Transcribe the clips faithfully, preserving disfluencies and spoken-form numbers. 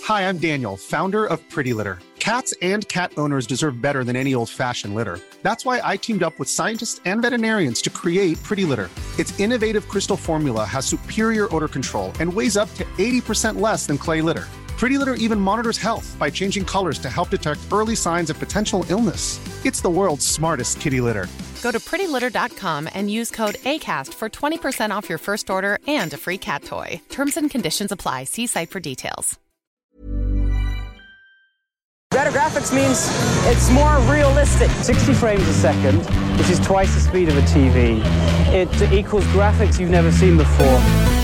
Hi, I'm Daniel, founder of Pretty Litter. Cats and cat owners deserve better than any old-fashioned litter. That's why I teamed up with scientists and veterinarians to create Pretty Litter. Its innovative crystal formula has superior odor control and weighs up to eighty percent less than clay litter. Pretty Litter even monitors health by changing colors to help detect early signs of potential illness. It's the world's smartest kitty litter. Go to pretty litter dot com and use code ACAST for twenty percent off your first order and a free cat toy. Terms and conditions apply. See site for details. Better graphics means it's more realistic. sixty frames a second, which is twice the speed of a T V. It equals graphics you've never seen before.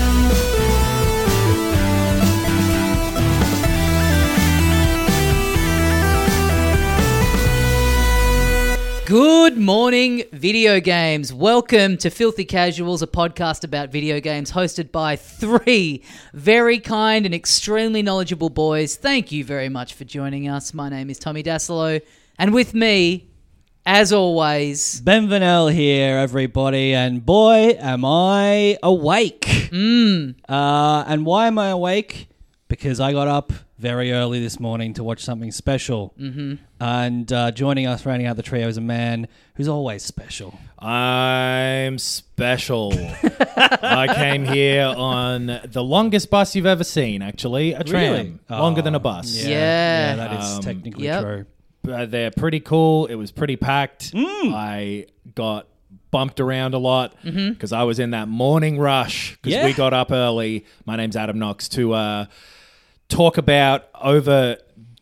Good morning, video games. Welcome to Filthy Casuals, a podcast about video games hosted by three very kind and extremely knowledgeable boys. Thank you very much for joining us. My name is Tommy Dasilo, and with me, as always, Ben Vanel here, everybody, and boy, am I awake. Mm. Uh, and why am I awake? Because I got up very early this morning to watch something special. Mm-hmm. And uh, joining us, rounding out the trio, is a man who's always special. I'm special. I came here on the longest bus you've ever seen, actually. A tram. Really? Longer Oh, than a bus. Yeah. Yeah, that is Um, technically yep. true. Uh, they're pretty cool. It was pretty packed. Mm. I got bumped around a lot because Mm-hmm. I was in that morning rush because Yeah. we got up early. My name's Adam Knox to uh, talk about over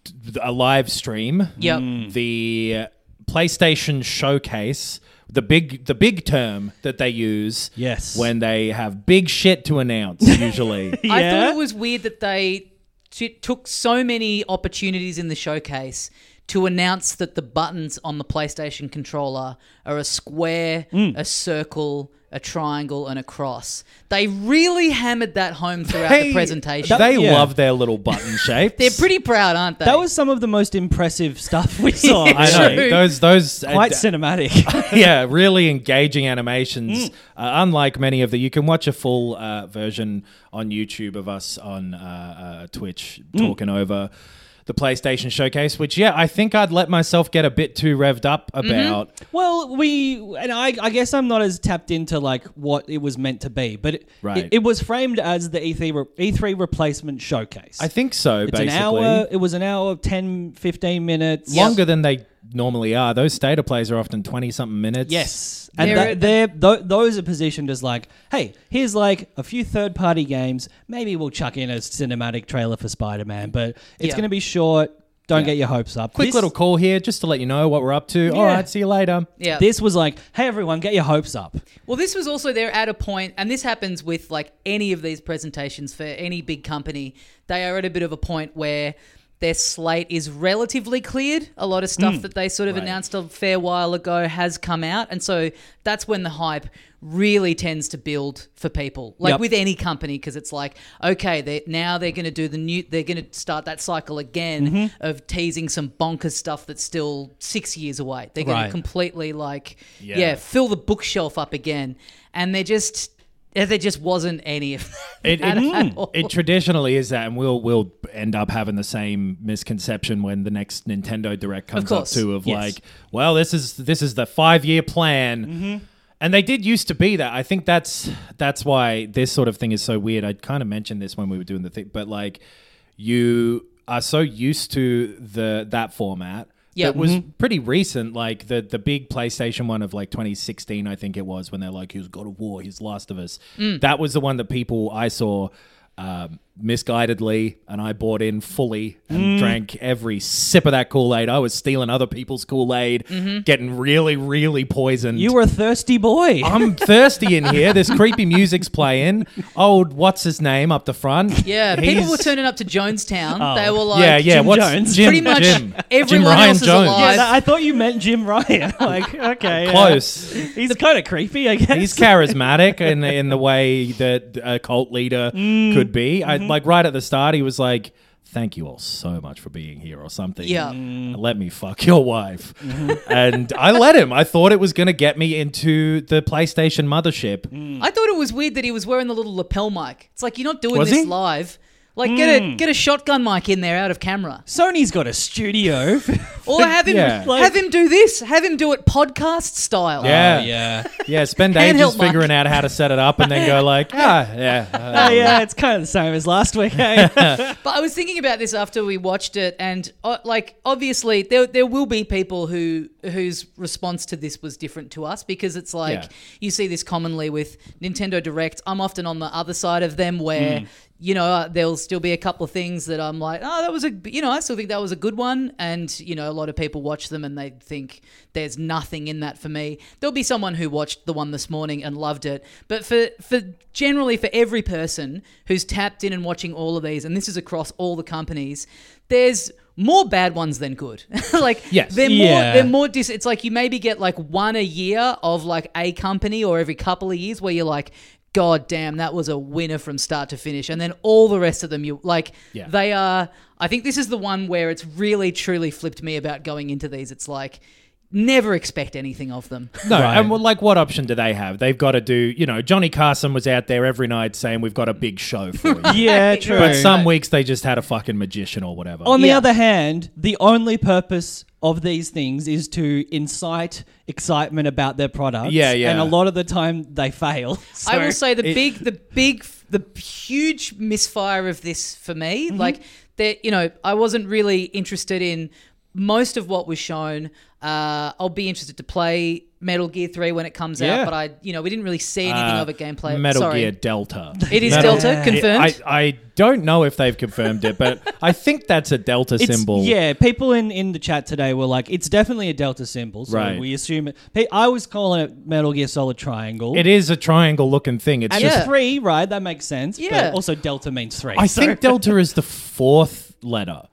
a live stream Yep. the PlayStation Showcase, the big the big term that they use Yes. when they have big shit to announce usually. I Yeah? thought it was weird that they t- took so many opportunities in the showcase to announce that the buttons on the PlayStation controller are a square, Mm. a circle, a triangle, and a cross. They really hammered that home throughout They- the presentation. They Yeah. love their little button shapes. They're pretty proud, aren't they? That was some of the most impressive stuff we saw. Yeah, I know True. those those uh, Quite d- cinematic. yeah, really engaging animations. Mm. Uh, unlike many of the, you can watch a full uh, version on YouTube of us on uh, uh, Twitch Mm. talking over the PlayStation Showcase. Which, yeah, I think I'd let myself get a bit too revved up Mm-hmm. about. Well, we and I, I guess I'm not as tapped into like what it was meant to be, but it, Right. it, it was framed as the E three re- E three replacement showcase. I think so. it's basically, an hour. It was an hour, ten, fifteen minutes. longer than they normally are. Those state of plays are often twenty something minutes. Yes, and They're- that, they're, th- those are positioned as like, hey, here's like a few third-party games. Maybe we'll chuck in a cinematic trailer for Spider-Man, but it's Yeah. going to be short. Don't Yeah. get your hopes up. Quick This- little call here just to let you know what we're up to. All Yeah. right, see you later. yeah. This was like, hey, everyone, get your hopes up. Well, this was also they're at a point, and this happens with like any of these presentations for any big company. They are at a bit of a point where their slate is relatively cleared. A lot of stuff that they sort of Right. announced a fair while ago has come out, and so that's when the hype really tends to build for people, like Yep. with any company, because it's like, okay, they now they're going to do the new, they're going to start that cycle again Mm-hmm. of teasing some bonkers stuff that's still six years away. They're going Right. to completely like, Yeah. yeah, fill the bookshelf up again, and they just there just wasn't any of that It, at it, all. it traditionally is that, and we'll we'll end up having the same misconception when the next Nintendo Direct comes up course. too. Of Yes. like, well, this is this is the five year plan, Mm-hmm. and they did used to be that. I think that's that's why this sort of thing is so weird. I kind of mentioned this when we were doing the thing, but like, you are so used to the that format. Yeah. It was pretty recent, like the the big PlayStation one of like twenty sixteen, I think it was, when they're like, here's God of War, here's Last of Us. Mm. That was the one that people I saw um, misguidedly, and I bought in fully and drank every sip of that Kool-Aid. I was stealing other people's Kool-Aid, Mm-hmm. getting really, really poisoned. You were a thirsty boy. I'm thirsty in here. This creepy music's playing. Old, what's his name up the front? Yeah, people He's- were turning up to Jonestown. Oh. They were like, yeah, yeah. Jim what's Jones. Jim, Pretty much Jim, everyone Jim Ryan else is Jones. alive. yeah, that- I thought you meant Jim Ryan. like, okay, uh, Close. he's kind of creepy, I guess. He's charismatic in in the way that a cult leader Mm. could be. I, Mm-hmm. like right at the start, he was like, "Thank you all so much for being here," or something. Yeah. Let me fuck your wife, Mm-hmm. and I let him. I thought it was going to get me into the PlayStation mothership. I thought it was weird that he was wearing the little lapel mic. It's like, you're not doing Was this he? live. Like, get a get a shotgun mic in there out of camera. Sony's got a studio. Or have him Yeah. have him do this. Have him do it podcast style. Yeah. Oh, yeah. Yeah, spend Handheld ages mic. figuring out how to set it up and then go like, ah, yeah. uh, Oh, yeah, it's kind of the same as last week, eh? But I was thinking about this after we watched it, and uh, like obviously there there will be people who whose response to this was different to us, because it's like Yeah. you see this commonly with Nintendo Direct. I'm often on the other side of them where. You know, uh, there'll still be a couple of things that I'm like, oh, that was a, you know, I still think that was a good one. And, you know, a lot of people watch them and they think there's nothing in that for me. There'll be someone who watched the one this morning and loved it. But for, for generally for every person who's tapped in and watching all of these, and this is across all the companies, there's more bad ones than good. Like, Yes. they're more, Yeah. they're more dis- it's like you maybe get like one a year of like a company, or every couple of years where you're like, God damn, that was a winner from start to finish. And then all the rest of them, you like, Yeah. they are, I think this is the one where it's really, truly flipped me about going into these. It's like, never expect anything of them. No, Right. and well, like, what option do they have? They've got to do, you know, Johnny Carson was out there every night saying, we've got a big show for you. Yeah, true. But some weeks they just had a fucking magician or whatever. On the Yeah. other hand, the only purpose of these things is to incite excitement about their products. Yeah, yeah. And a lot of the time they fail. I will So- say the big, the big, the huge misfire of this for me, Mm-hmm. like that, you know, I wasn't really interested in most of what was shown. Uh, I'll be interested to play Metal Gear three when it comes Yeah. out, but I, you know, we didn't really see anything Uh, of it gameplay. Metal Sorry. Gear Delta. It is Metal- Delta, confirmed. I, I don't know if they've confirmed it, but I think that's a Delta It's- symbol. Yeah, people in, in the chat today were like, it's definitely a Delta symbol. So Right. we assume it. Hey, I was calling it Metal Gear Solid Triangle. It is a triangle looking thing. It's And just. Yeah. three, right? That makes sense. Yeah. But also Delta means three. I so- think Delta is the fourth letter.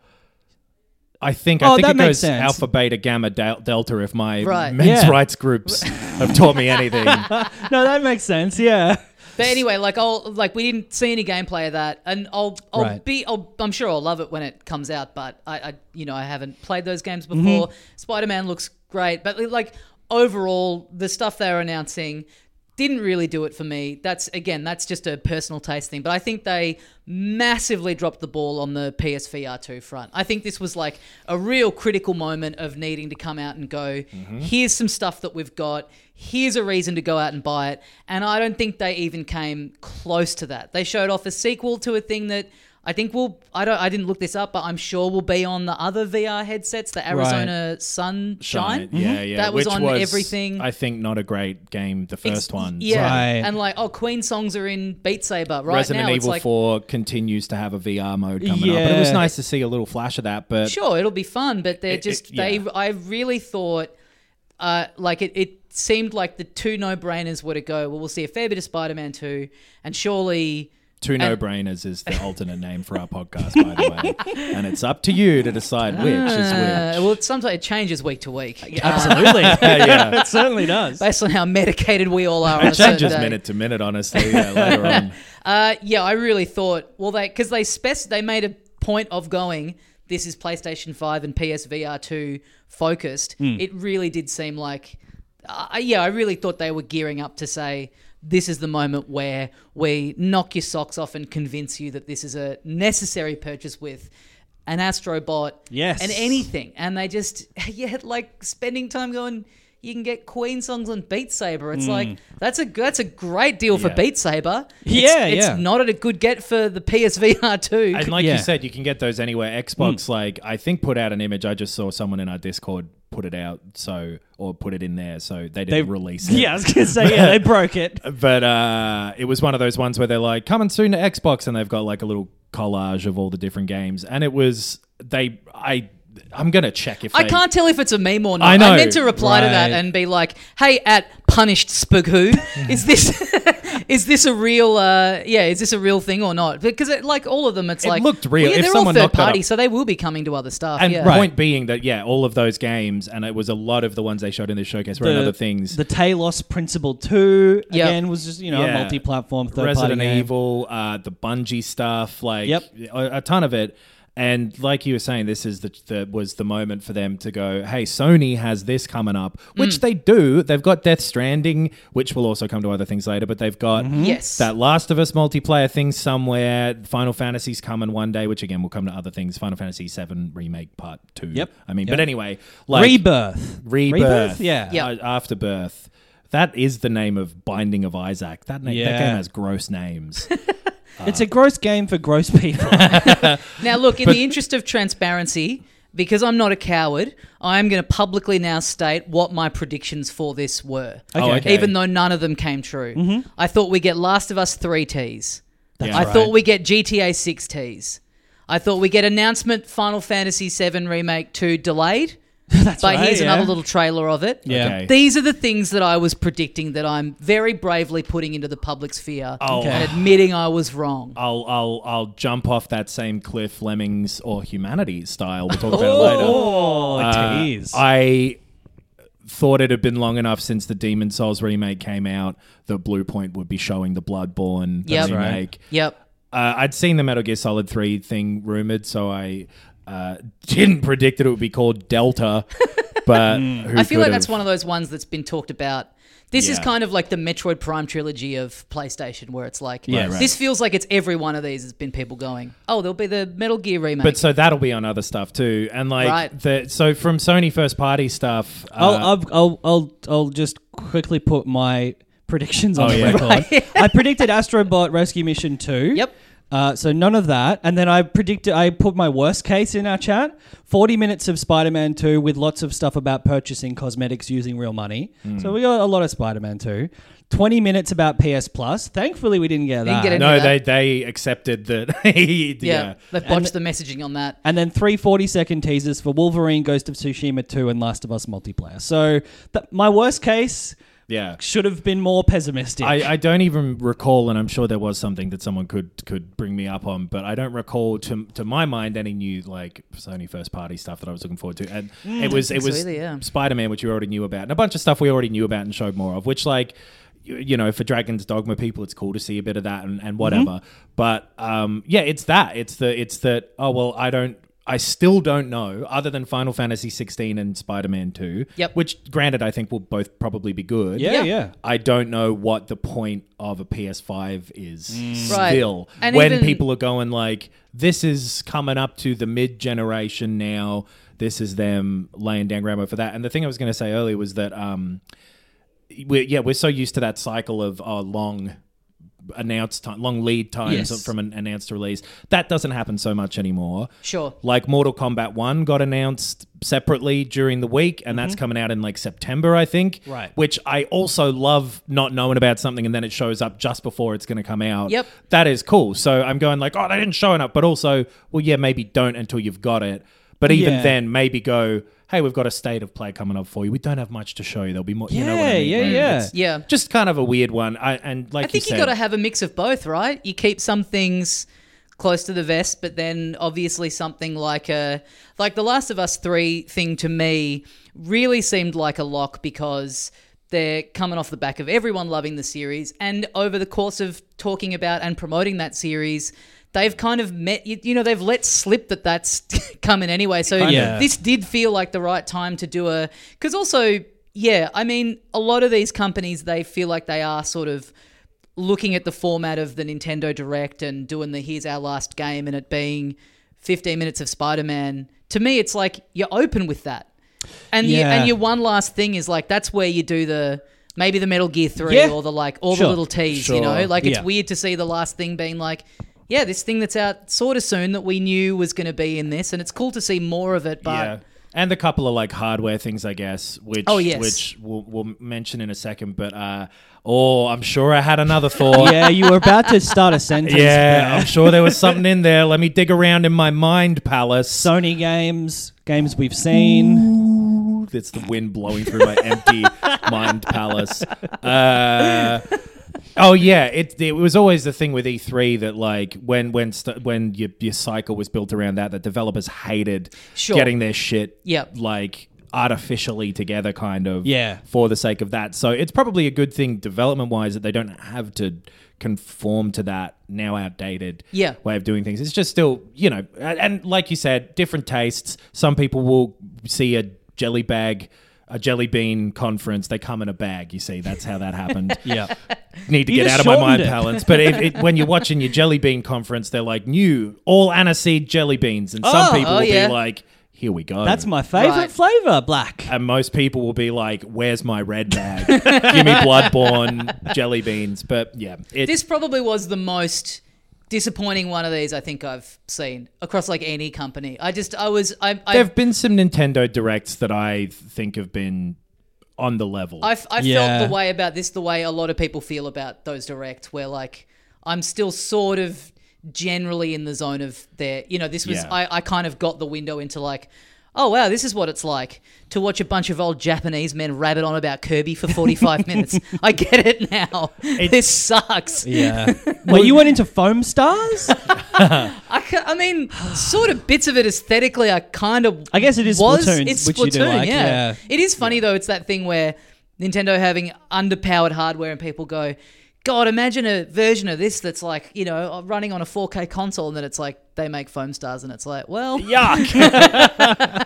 I think Oh, I think that it makes goes sense. alpha, beta, gamma, del- delta. If my Right. men's Yeah. rights groups have taught me anything. No, that makes sense. Yeah. But anyway, like I'll like we didn't see any gameplay of that, and I'll I'll Right. be I'll, I'm sure I'll love it when it comes out. But I, I you know I haven't played those games before. Mm-hmm. Spider-Man looks great, but like overall, the stuff they're announcing didn't really do it for me. That's again, that's just a personal taste thing. But I think they massively dropped the ball on the P S V R two front. I think this was like a real critical moment of needing to come out and go, here's some stuff that we've got. Here's a reason to go out and buy it. And I don't think they even came close to that. They showed off a sequel to a thing that I think will I don't I didn't look this up, but I'm sure will be on the other V R headsets, the Arizona Sunshine. Yeah, yeah. That was Which on was, everything. I think not a great game. The Ex- first one. Yeah. Right. And like, oh, Queen songs are in Beat Saber right Resident now. It's Evil like, four continues to have a V R mode coming up, but it was Yeah. nice to see a little flash of that. But sure, it'll be fun, but they're It- just it- they. yeah. I really thought, uh, like it. It seemed like the two no-brainers were to go. Well, we'll see a fair bit of Spider-Man two, and surely. two and- no-brainers is the alternate name for our podcast, by the way, and it's up to you to decide which is Uh, which. well, it sometimes it changes week to week. Uh, Absolutely. yeah. It certainly does. based on how medicated we all are. on a It certain changes day. minute to minute, honestly. Yeah, later on. Uh, yeah, I really thought. Well, they because they spec they made a point of going. This is PlayStation five and P S V R two focused. It really did seem like, uh, yeah, I really thought they were gearing up to say this is the moment where we knock your socks off and convince you that this is a necessary purchase with an Astrobot, Yes. and anything. And they just, yeah, like spending time going. You can get Queen songs on Beat Saber. It's like that's a that's a great deal for Yeah. Beat Saber. It's, Yeah, it's yeah. not at a good get for the P S V R two. And like Yeah. you said, you can get those anywhere. Xbox, like I think, put out an image. I just saw someone in our Discord put it out, so or put it in there, so they didn't They release it. Yeah, I was gonna say yeah, they broke it. But uh, it was one of those ones where they're like, coming soon to Xbox, and they've got like a little collage of all the different games. And it was they I I'm gonna check if I they, can't tell if it's a meme or not. I know, meant to reply to that right. and be like, "Hey, at punished Spagoo, is this is this a real? Uh, yeah, is this a real thing or not? Because it, like all of them, it's It like looked real. well, yeah, If they're all someone third knocked that party, up- so they will be coming to other stuff. And yeah. point being that yeah, all of those games, and it was a lot of the ones they showed in this showcase were in other things. The Talos Principle two Yep. again was just you know Yeah. a multi-platform third Resident party game. Evil, uh, the Bungie stuff, like Yep. a, a ton of it. And like you were saying, this is the, the was the moment for them to go, hey, Sony has this coming up, which Mm. they do. They've got Death Stranding, which will also come to other things later, but they've got Yes. that Last of Us multiplayer thing somewhere. Final Fantasy's coming one day, which again will come to other things. Final Fantasy seven Remake Part two. Yep. I mean, Yep. but anyway. like Rebirth. Rebirth. Yeah. Yeah. Uh, Afterbirth. That is the name of Binding of Isaac. That, na- that Yeah. game has gross names. It's a gross game for gross people. Now, look, in the interest of transparency, because I'm not a coward, I'm going to publicly now state what my predictions for this were. Oh, okay. Even though none of them came true. I thought we get Last of Us three teas. That's I right. thought we get G T A six teas. I thought we get announcement Final Fantasy seven Remake two delayed. That's But right, here's yeah. another little trailer of it. Yeah. Okay. These are the things that I was predicting that I'm very bravely putting into the public sphere Oh. and admitting I was wrong. I'll I'll I'll jump off that same cliff, Lemmings or Humanity style. We'll talk about it later. Oh, Uh, tease. I thought it had been long enough since the Demon Souls remake came out that Bluepoint would be showing the Bloodborne Yep. remake. Yep. Uh, I'd seen the Metal Gear Solid three thing rumored, so I uh, didn't predict that it would be called Delta. But who I feel like could've? that's one of those ones that's been talked about. This is Yeah. kind of like the Metroid Prime trilogy of PlayStation, where it's like, Yeah, right. this feels like it's every one of these has been people going, oh, there'll be the Metal Gear remake. But so that'll be on other stuff too, and like Right. the so from Sony first party stuff. I'll, uh, I'll, I'll, I'll, I'll just quickly put my predictions on Oh, the yeah. record. I predicted Astrobot Rescue Mission two. Yep. Uh, so none of that. And then I predicted, I put my worst case in our chat. forty minutes of Spider-Man two with lots of stuff about purchasing cosmetics using real money. Hmm. So we got a lot of Spider-Man two. twenty minutes about P S Plus. Thankfully, we didn't get Didn't that. get it. no, that. they they accepted that. yeah. yeah, they've botched the messaging on that. And then three forty-second teasers for Wolverine, Ghost of Tsushima two, and Last of Us multiplayer. So th- my worst case Yeah. should have been more pessimistic. I, I don't even recall, and I'm sure there was something that someone could could bring me up on, but I don't recall to to my mind any new like Sony first party stuff that I was looking forward to. And it was it was either, yeah. Spider-Man, which you already knew about, and a bunch of stuff we already knew about and showed more of, which like you, you know, for Dragon's Dogma people, it's cool to see a bit of that and, and whatever. But um, yeah, it's that. It's the it's that. Oh well, I don't. I still don't know, other than Final Fantasy sixteen and Spider-Man two, Yep. which, granted, I think will both probably be good. yeah, Yeah. yeah. I don't know what the point of a P S five is Right. still. And when even- people are going like, this is coming up to the mid-generation now, this is them laying down groundwork for that. And the thing I was going to say earlier was that, um, we're, yeah, we're so used to that cycle of uh, long announced time, long lead times Yes. from an announced release. That doesn't happen so much anymore. Sure. Like Mortal Kombat one got announced separately during the week, and that's coming out in like September, I think. Right. Which I also love, not knowing about something and then it shows up just before it's going to come out. Yep. That is cool. So I'm going like, oh, they didn't show it up, but also, well, yeah, maybe don't until you've got it. But even Yeah. then, maybe go, hey, we've got a state of play coming up for you. We don't have much to show you. There'll be more. You know what I Yeah, mean? yeah, Like, yeah. it's Yeah. Just kind of a weird one. I and like I think you you, said, got to have a mix of both, right? You keep some things close to the vest, but then obviously something like a like the Last of Us three thing to me really seemed like a lock because they're coming off the back of everyone loving the series, and over the course of talking about and promoting that series, they've kind of met, you, you know, they've let slip that that's coming anyway. So Yeah. this did feel like the right time to do a, because also, yeah, I mean, a lot of these companies, they feel like they are sort of looking at the format of the Nintendo Direct and doing the here's our last game and it being fifteen minutes of Spider-Man. To me, it's like you're open with that. And you, Yeah. and your one last thing is like, that's where you do the, maybe the Metal Gear three Yeah. or the like, all Sure. the little teas, you know? Sure. Like it's Yeah. weird to see the last thing being like, yeah, this thing that's out sort of soon that we knew was going to be in this, and it's cool to see more of it, but yeah. And a couple of like hardware things, I guess, which Oh, yes. which we'll, we'll mention in a second. But uh, oh, I'm sure I had another thought. Yeah, you were about to start a sentence. Yeah, I'm there. sure there was something in there. Let me dig around in my mind palace. Sony games, games we've seen. It's the wind blowing through my empty mind palace. Uh, oh yeah, it it was always the thing with E three that like when when st- when your your cycle was built around that, the developers hated Sure. getting their shit Yep. like artificially together kind of Yeah. for the sake of that. So it's probably a good thing development-wise that they don't have to conform to that now outdated Yeah. way of doing things. It's just still, you know, and, and like you said, different tastes. Some people will see a jelly bag, a jelly bean conference. They come in a bag. You see, that's how that happened. Yeah. Need to You get just out of my mind shortened it. balance. But if, it, when you're watching your jelly bean conference, they're like new all aniseed jelly beans, and some Oh, people oh, will yeah. be like, "Here we go." That's my favorite Right. flavor, black. And most people will be like, "Where's my red bag? Give me Bloodborne jelly beans." But yeah, it, This probably was the most disappointing one of these I think I've seen across like any company. I just, I was, I, I, there have been some Nintendo Directs that I think have been on the level. I, I Yeah. felt the way about this the way a lot of people feel about those direct, where like I'm still sort of generally in the zone of their, you know, this was, Yeah. I, I kind of got the window into like, oh wow, this is what it's like to watch a bunch of old Japanese men rabbit on about Kirby for forty-five minutes. I get it now. This sucks. Yeah. Well, you went into foam stars? I, ca- I mean, sort of bits of it aesthetically, I kind of I guess it is was. Splatoon, It's which you do Splatoon, like, yeah. yeah. It is funny though. It's that thing where Nintendo having underpowered hardware and people go, God, imagine a version of this that's like, you know, running on a four K console, and then it's like they make foam stars, and it's like, well, Yuck.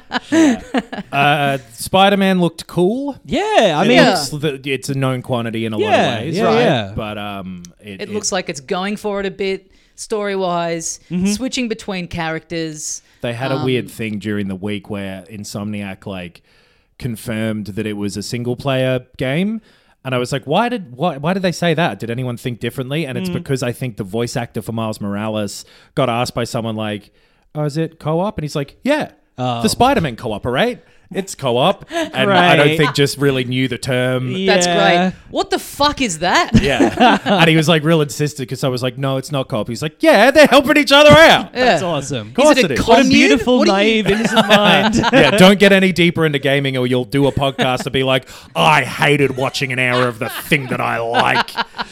uh, Spider-Man looked cool. Yeah. I It mean, Yeah. looks th- it's a known quantity in a Yeah, lot of ways, yeah, right? yeah. But um, it, it looks like it's going for it a bit story wise, switching between characters. they had a weird thing during the week where Insomniac like confirmed that it was a single-player game. And I was like, why did why, why did they say that? Did anyone think differently? And it's because I think the voice actor for Miles Morales got asked by someone like, oh, is it co-op? And he's like, yeah, the Spider-Man cooperate. It's co-op. And I don't Great. think just really knew the term. That's Yeah. great. What the fuck is that? Yeah. And he was like real insistent because I was like, no, it's not co-op. He's like, yeah, they're helping each other out. That's awesome. Of course Is it it a is. commune? Beautiful, What do you- naive, innocent mind. Yeah, don't get any deeper into gaming or you'll do a podcast to be like, I hated watching an hour of the thing that I like.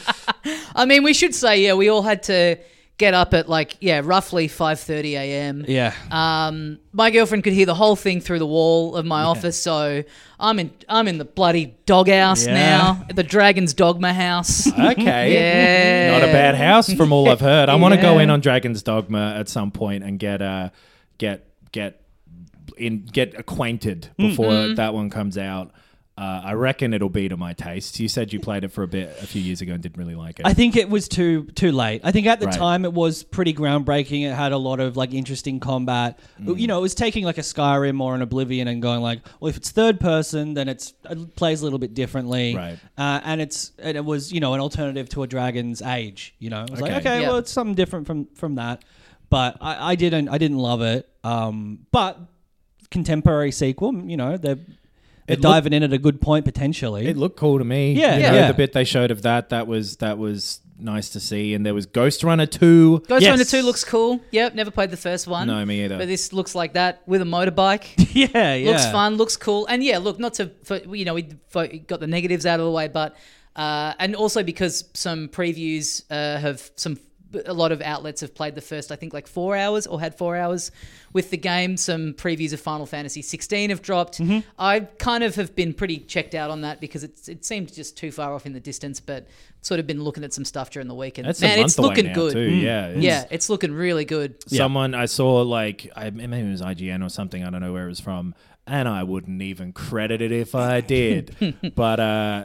I mean, we should say, yeah, we all had to get up at like, yeah, roughly five thirty a.m. Yeah. Um, my girlfriend could hear the whole thing through the wall of my office, so I'm in I'm in the bloody doghouse Yeah. now, the Dragon's Dogma house. Okay. Yeah. Not a bad house from all I've heard. I want to go Yeah. in on Dragon's Dogma at some point and get uh get get in get acquainted before Mm-hmm. that one comes out. Uh, I reckon it'll be to my taste. You said you played it for a bit a few years ago and didn't really like it. I think it was too too late. I think at the Right. time it was pretty groundbreaking. It had a lot of like interesting combat. Mm. You know, it was taking like a Skyrim or an Oblivion and going like, well, if it's third person, then it's it plays a little bit differently. Right. Uh, and it's and it was you know an alternative to a Dragon's Age. You know, it was like Okay. okay, Yeah. well, it's something different from from that. But I, I didn't I didn't love it. Um, but contemporary sequel, you know, they're. They're It looked- diving in at a good point potentially. It looked cool to me. Yeah, You know, yeah. The bit they showed of that, that was that was nice to see. And there was Ghost Runner two. Ghost Yes. Runner two looks cool. Yep, never played the first one. No, me either. But this looks like that with a motorbike. yeah, yeah. Looks fun, looks cool, and yeah, look, not to for, you know we fo- got the negatives out of the way, but uh, and also because some previews uh, have some a lot of outlets have played the first I think like four hours or had four hours with the game. Some previews of Final Fantasy sixteen have dropped. Mm-hmm. I kind of have been pretty checked out on that because it's it seemed just too far off in the distance, but sort of been looking at some stuff during the week and That's man, a month it's away looking now good. too. Yeah, it's- Yeah, it's looking really good. Someone I saw like I maybe it was I G N or something. I don't know where it was from, and I wouldn't even credit it if I did. But uh,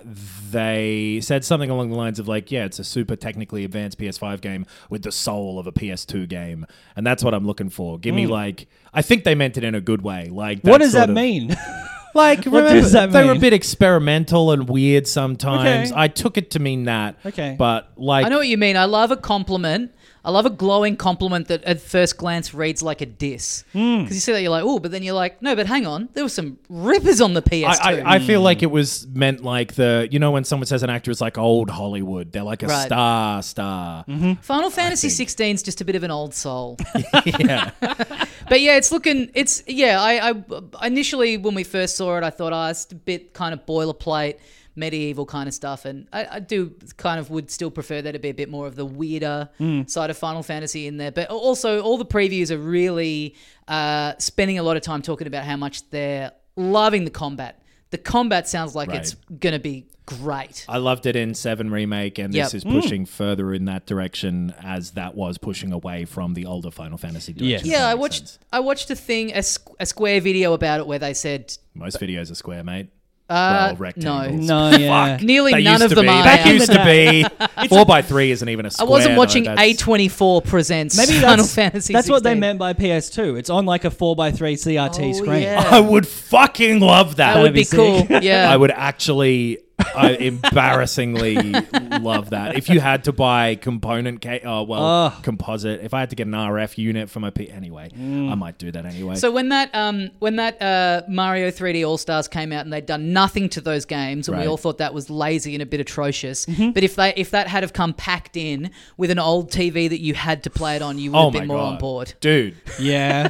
they said something along the lines of like, yeah, it's a super technically advanced P S five game with the soul of a P S two game, and that's what I'm looking for. Give me like, I think they meant it in a good way. Like, What that does sort that of- mean? Like, What remember, does that they were a mean? bit experimental and weird sometimes. Okay. I took it to mean that. Okay. But like, I know what you mean. I love a compliment. I love a glowing compliment that at first glance reads like a diss. Because you see that, you're like, oh, but then you're like, no, but hang on. There were some rippers on the P S two. I, I, I feel like it was meant like the, you know, when someone says an actor is like old Hollywood, they're like a Right. star, star. Final Fantasy sixteen is just a bit of an old soul. Yeah. But yeah, it's looking, it's, yeah, I, I initially when we first saw it, I thought, oh, it's a bit kind of boilerplate, medieval kind of stuff. And I, I do kind of would still prefer there to be a bit more of the weirder side of Final Fantasy in there. But also all the previews are really uh, spending a lot of time talking about how much they're loving the combat. The combat sounds like Right. it's going to be great. I loved it in seven Remake, and Yep. this is pushing further in that direction as that was pushing away from the older Final Fantasy direction. Yes. if Yeah, that I makes watched sense. I watched a thing, a, Squ- a Square video about it where they said Most videos are square, mate. Uh, well, rectangles. No, yeah. nearly They none used of to them be. are. That now. used to be. Four by three isn't even a I square. wasn't though. watching That's- A twenty-four presents Maybe Final that's, Fantasy that's what they sixteen. meant by P S two. It's on like a four by three C R T Oh, screen. yeah. I would fucking love that. That would be be cool. sick. Yeah. I would actually I embarrassingly love that. If you had to buy component, ca- oh well, Ugh. composite. If I had to get an R F unit for my P, anyway, Mm. I might do that anyway. So when that um when that uh, Mario three D All Stars came out and they'd done nothing to those games and we Right. all thought that was lazy and a bit atrocious, Mm-hmm. but if they if that had have come packed in with an old T V that you had to play it on, you would oh have my been more god, on board. dude. Yeah.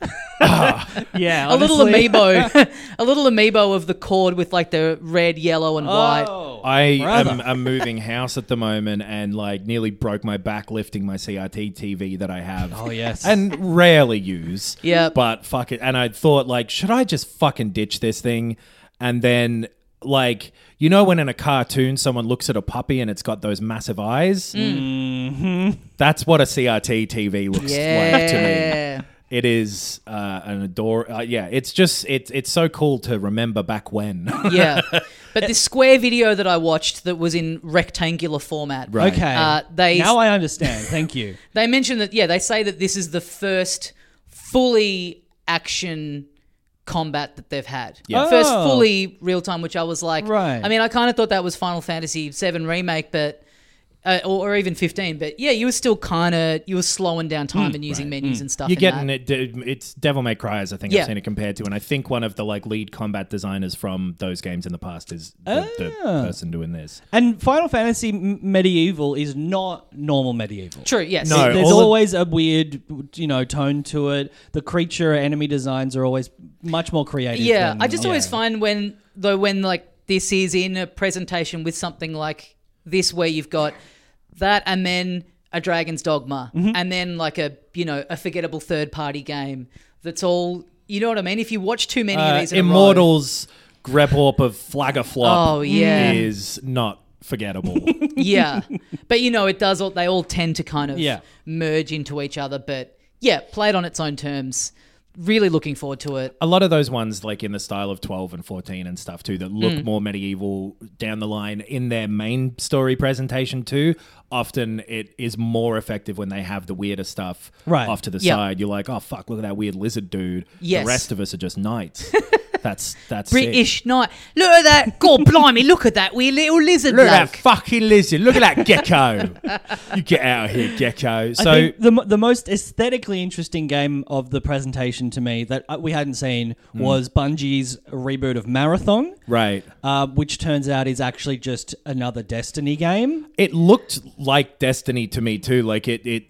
yeah. A little honestly. amiibo, a little amiibo of the cord with like the red, yellow, and white. Oh, I am brother. I'm moving house at the moment and like nearly broke my back lifting my C R T T V that I have. Oh, yes. and rarely use. Yep. but fuck it. And I thought like, should I just fucking ditch this thing? And then like, you know, when in a cartoon someone looks at a puppy and it's got those massive eyes. Mm-hmm. That's what a C R T T V looks like to me. Yeah. It is uh, an adore. Uh, yeah, it's just it's it's so cool to remember back when. Yeah. But this Square video that I watched that was in rectangular format. Right. Okay. Uh, they now I understand. Thank you. They mentioned that, yeah, they say that this is the first fully action combat that they've had. Yeah. First Oh. fully real time, which I was like, Right. I mean, I kind of thought that was Final Fantasy seven Remake, but. Uh, or, or even fifteen, but yeah, you were still kind of you were slowing down time and using menus and stuff. You're in getting that. it. It's Devil May Cry, as I think Yeah. I've seen it compared to, and I think one of the like lead combat designers from those games in the past is the, the Ah. person doing this. And Final Fantasy M- Medieval is not normal medieval. True, yes. No. There's all of- always a weird, you know, tone to it. The creature enemy designs are always much more creative. Yeah, than- I just always yeah. find when though when like this is in a presentation with something like this where you've got that and then a Dragon's Dogma Mm-hmm. and then like a you know a forgettable third party game that's all you know what I mean. If you watch too many of Uh, these in a row- Immortals Grepop of Flaggerflop Oh, yeah. is not forgettable. yeah, but you know it does all they all tend to kind of Yeah. merge into each other. But yeah, play it on its own terms. Really looking forward to it. A lot of those ones, like in the style of twelve and fourteen and stuff too, that look Mm. more medieval down the line in their main story presentation too, often it is more effective when they have the weirder stuff Right. off to the Yeah. side. You're like, oh fuck, look at that weird lizard dude. Yes. The rest of us are just knights. that's that's British sick. night. Look at that. God blimey, look at that weird little lizard Look at that bloke. fucking lizard. Look at that gecko. You get out of here, gecko. So I think the mo- the most aesthetically interesting game of the presentation to me that uh, we hadn't seen Hmm. was Bungie's reboot of Marathon, right. uh, which turns out is actually just another Destiny game. It looked like Destiny to me too. Like it, it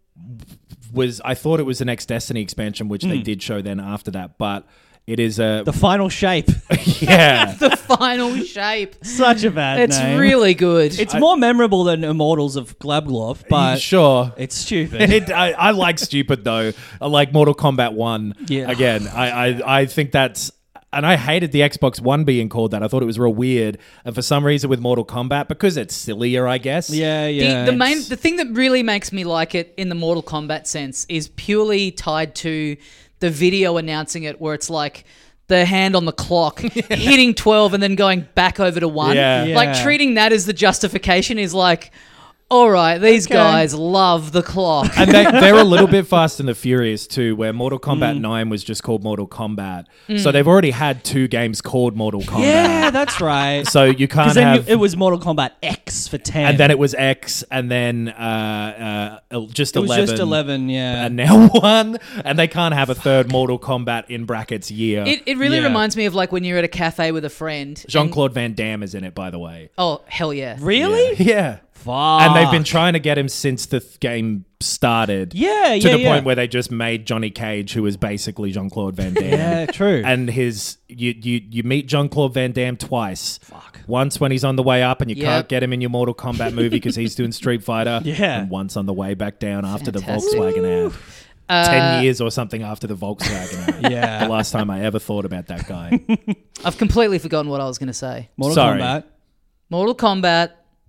was. I thought it was the next Destiny expansion, which they did show then after that. But it is a The final shape, yeah. The final shape. such a bad It's name. really good. It's more memorable than Immortals of Glabglov, but sure. it's stupid. It, I, I like stupid though. I like Mortal Kombat One. Yeah. Again, I, I I think that's. And I hated the Xbox One being called that. I thought it was real weird. And for some reason with Mortal Kombat, because it's sillier, I guess. yeah, yeah. the, the main, it's- the thing that really makes me like it in the Mortal Kombat sense is purely tied to the video announcing it, where it's like the hand on the clock hitting twelve and then going back over to one. Yeah. Like Yeah. treating that as the justification is like, all right, these Okay. guys love the clock. And they, they're a little bit Fast and the Furious too, where Mortal Mm. Kombat nine was just called Mortal Kombat. So they've already had two games called Mortal Kombat. yeah, that's right. So you can't Because then have... you, it was Mortal Kombat X for ten, and then it was X, and then uh, uh, just it was eleven. just eleven. Yeah, And now one. And they can't have a third Mortal Kombat in brackets year. It, it really Yeah. reminds me of like when you're at a cafe with a friend. and- Jean-Claude Van Damme is in it, by the way. Oh, hell yeah. really? Yeah. Fuck. And they've been trying to get him since the th- game started. Yeah, To yeah, the yeah. point where they just made Johnny Cage, who is basically Jean-Claude Van Damme. Yeah, true. And his you you you meet Jean-Claude Van Damme twice. Fuck. Once when he's on the way up and you Yep. can't get him in your Mortal Kombat movie because he's doing Street Fighter. Yeah. And once on the way back down after the Fantastic. Volkswagen ad. ten years or something after the Volkswagen. Yeah. The last time I ever thought about that guy. I've completely forgotten what I was going to say. Mortal Sorry. Kombat Mortal Kombat.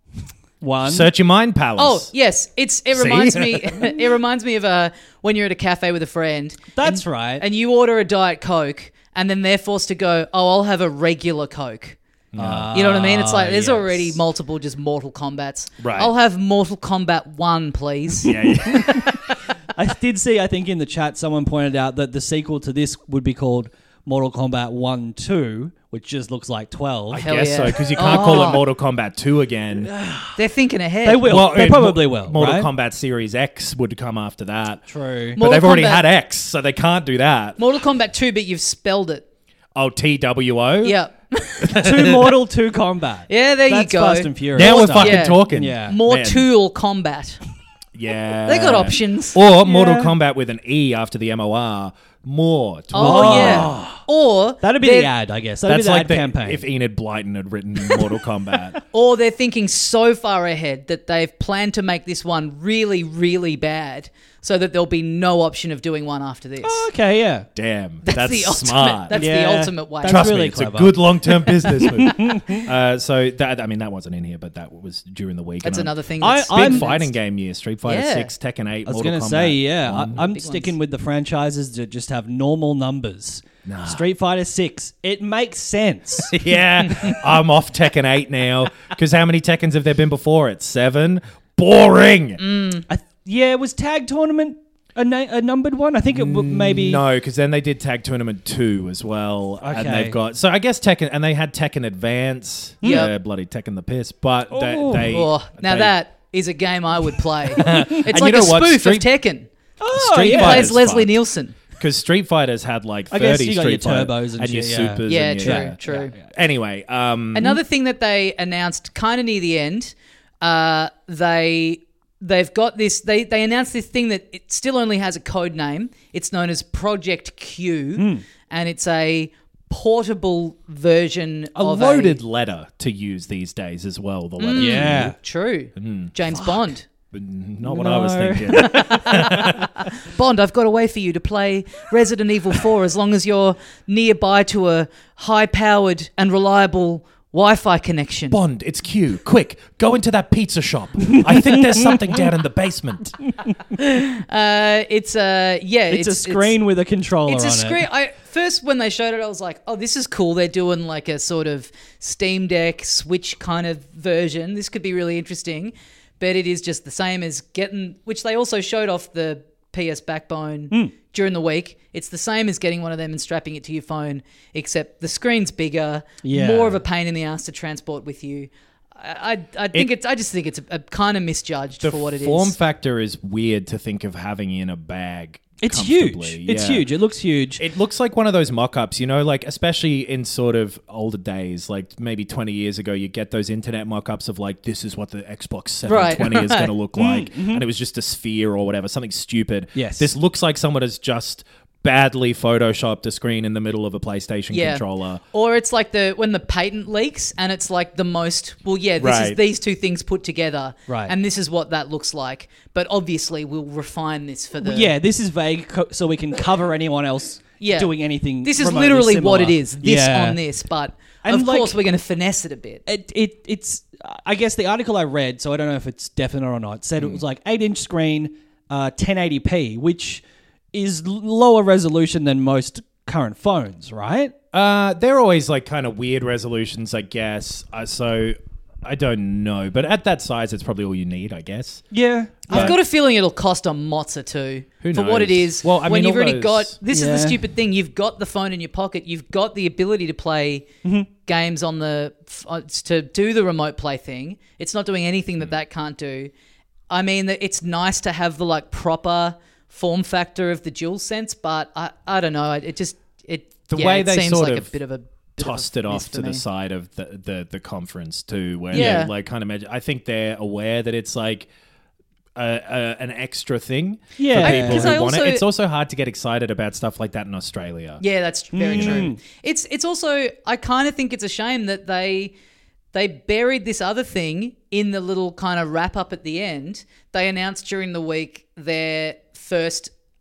one. Search your mind palace. Oh yes, it's it See? reminds me. It reminds me of uh, when you're at a cafe with a friend. That's and, right. And you order a Diet Coke, and then they're forced to go, "Oh, I'll have a regular Coke." Ah, You know what I mean? It's like there's yes. already multiple just Mortal Kombats. Right. I'll have Mortal Kombat one, please. Yeah, yeah. I did see, I think in the chat, someone pointed out that the sequel to this would be called Mortal Kombat one two, which just looks like twelve. I Hell guess yeah. so, because you can't call Oh. it Mortal Kombat two again. They're thinking ahead. They will. They and probably Mo- will. Mortal right? Kombat Series X would come after that. True. But Mortal they've already Kombat- had X, so they can't do that. Mortal Kombat two, but you've spelled it. Oh, T W O? Yeah. Two Mortal, two Combat. Yeah, there That's you go. Fast and Furious. Now we're stuff. fucking Yeah. talking. Yeah. More Man. Tool Combat. Yeah. They got options. Or Mortal Yeah. Kombat with an E after the M O R. More. to- Oh, Oh. yeah. Or That'd be they're- the ad, I guess. That'd That's be the like ad the, campaign. if Enid Blyton had written Mortal Kombat. Or they're thinking so far ahead that they've planned to make this one really, really bad, so that there'll be no option of doing one after this. Oh, okay, yeah. Damn. That's, That's, the ultimate. smart. That's Yeah. the ultimate way. That's Trust really me, it's clever. a good long-term business move. uh, so that, I mean, that wasn't in here, but that was during the week. That's and I'm- another thing. I- That's Big I'm- fighting game year. Street Fighter Yeah. six, Tekken eight, I was Mortal going to Kombat say, yeah. I, one. I'm Big sticking ones. with the franchises that just have normal numbers. Street Fighter six. It makes sense. Yeah, I'm off Tekken eight now. Because how many Tekkens have there been before it? Seven? Boring. Mm. I th- yeah, was Tag Tournament a, na- a numbered one? I think it w- maybe. No, because then they did Tag Tournament two as well. And Okay. they've got... So I guess Tekken... And they had Tekken Advance. Yep. Yeah, bloody Tekken the piss. But they... Oh. they Oh, now they- that is a game I would play. It's like you a know what? spoof Street- of Tekken. Oh, Street yeah. Fighter- Plays is Leslie fucked. Nielsen. Because Street Fighters had like I thirty guess you got Street your Fighter turbos and your shit, yeah. supers. Yeah, and true, your, true. Anyway, um, Another thing that they announced kind of near the end, uh, they they've got this. They they announced this thing that it still only has a code name. It's known as Project Q, Hmm. and it's a portable version a of loaded letter to use these days as well. The letter, Yeah. A, true, Hmm. James Bond. but not what I was No. thinking. Bond, I've got a way for you to play Resident Evil four as long as you're nearby to a high-powered and reliable Wi-Fi connection. Bond, it's Q. Quick, go into that pizza shop. I think there's something down in the basement. Uh, it's a yeah, It's, a screen with a controller It's on a screen. it. I first when they showed it, I was like, "Oh, this is cool." They're doing like a sort of Steam Deck Switch kind of version. This could be really interesting, but it is just the same as getting. Which they also showed off the P S Backbone Hmm. during the week. It's the same as getting one of them and strapping it to your phone, except the screen's bigger, Yeah. more of a pain in the ass to transport with you. I I, I think It- it's. I just think it's a, a kind of misjudged The for what it is. form factor is weird to think of having in a bag. It's comfortably. huge. It's Yeah. huge. It looks huge. It looks like one of those mock-ups, you know, like especially in sort of older days, like maybe twenty years ago, you get those internet mock-ups of like, this is what the Xbox seven twenty Right, is going right. to look like. And it was just a sphere or whatever, something stupid. Yes. This looks like someone has just badly photoshopped a screen in the middle of a PlayStation controller. Or it's like the when the patent leaks and it's like the most well, yeah, this is Right. these two things put together, Right. And this is what that looks like. But obviously, we'll refine this for the yeah, this is vague, co- so we can cover anyone else Yeah. doing anything. This is remotely literally similar. what it is. This Yeah. on this, but And of like- course, we're going to finesse it a bit. It, it it's I guess the article I read, so I don't know if it's definite or not, said it Hmm. was like eight inch screen, uh, ten eighty p, which is l- lower resolution than most current phones, right? Uh, they're always like kind of weird resolutions, I guess. Uh, so I don't know. But at that size, it's probably all you need, I guess. Yeah. I've got a feeling it'll cost a mozza too Who for what it knows? is. Well, I when mean, you've all already those- got this is Yeah. the stupid thing. You've got the phone in your pocket. You've got the ability to play Mm-hmm. games on the f- uh, to do the remote play thing. It's not doing anything Mm. that that can't do. I mean, that it's nice to have the like proper form factor of the DualSense, but I I don't know. It, it just it The yeah, way it they seems sort like of a bit of a bit of a tossed it miss off for to the me. side of the, the, the conference too, where Yeah. they like kind of imagine. I think they're aware that it's like a, a, an extra thing Yeah. for I- people 'cause who I want it. also- It's also hard to get excited about stuff like that in Australia. Yeah, that's very Mm. true. It's it's also I kind of think it's a shame that they they buried this other thing in the little kind of wrap up at the end. They announced during the week their first